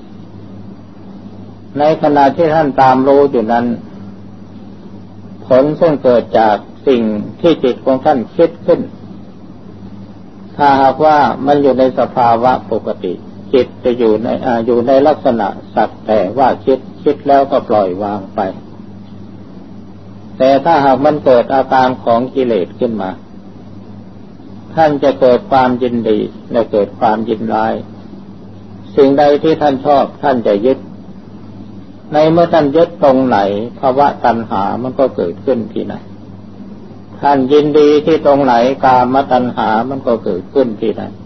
ในขณะที่ท่านตามรู้อยู่นั้นผลซึ่งเกิดจากสิ่งที่จิตของท่านคิดขึ้นถ้าหากว่ามันอยู่ในสภาวะปกติจิตจะอยู่ในลักษณะสักแต่ว่าคิดแล้วก็ปล่อยวางไปแต่ถ้าหากมันเกิดอาการของกิเลสขึ้นมาท่านจะเกิดความยินดีและเกิดความยินร้ายสิ่งใดที่ท่านชอบท่านจะยึดในเมื่อท่านยึดตรงไหนภาวะตัณหามันก็เกิดขึ้นที่ไหนท่านยินดีที่ตรงไหนกามตัณหามันก็เกิดขึ้นที่นั้น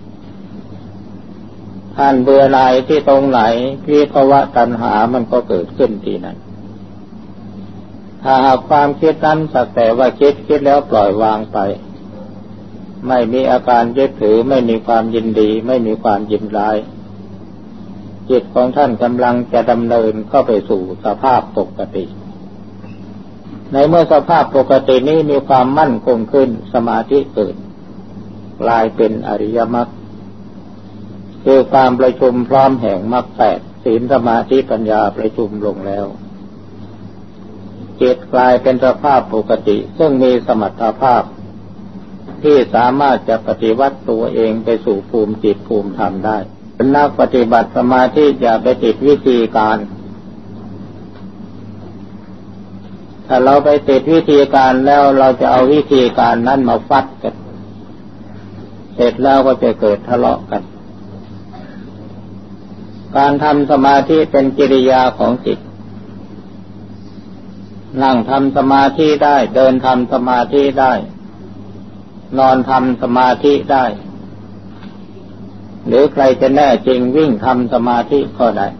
ท่านเบื่อหน่ายที่ตรงไหนวิภวะตัณหามันก็เกิดขึ้นที่นั้นถ้าหากความคิดนั้นสักแต่ว่าคิดแล้วปล่อยวางไปไม่มีอาการยึดถือไม่มีความยินดีไม่มีความยินร้ายจิตของท่านกำลังจะดำเนินเข้าไปสู่สภาพปกติในเมื่อสภาพปกตินี้มีความมั่นคงขึ้นสมาธิเกิดกลายเป็นอริยมรรคคือความประชุมพร้อมแห่งมรรคแปดศีลสมาธิปัญญาประชุมลงแล้วจิตกลายเป็นสภาพปกติซึ่งมีสมรรถภาพที่สามารถจะปฏิวัติตัวเองไปสู่ภูมิจิตภูมิธรรมได้เป็นนักปฏิบัติสมาธิอย่าไปติดวิธีการถ้าเราไปติดวิธีการแล้วเราจะเอาวิธีการนั้นมาฟัดกันเสร็จแล้วก็จะเกิดทะเลาะกันการทำสมาธิเป็นกิริยาของจิตนั่งทำสมาธิได้เดินทำสมาธิได้นอนทำสมาธิได้หรือใครจะแน่จริงวิ่งทำสมาธิก็ได้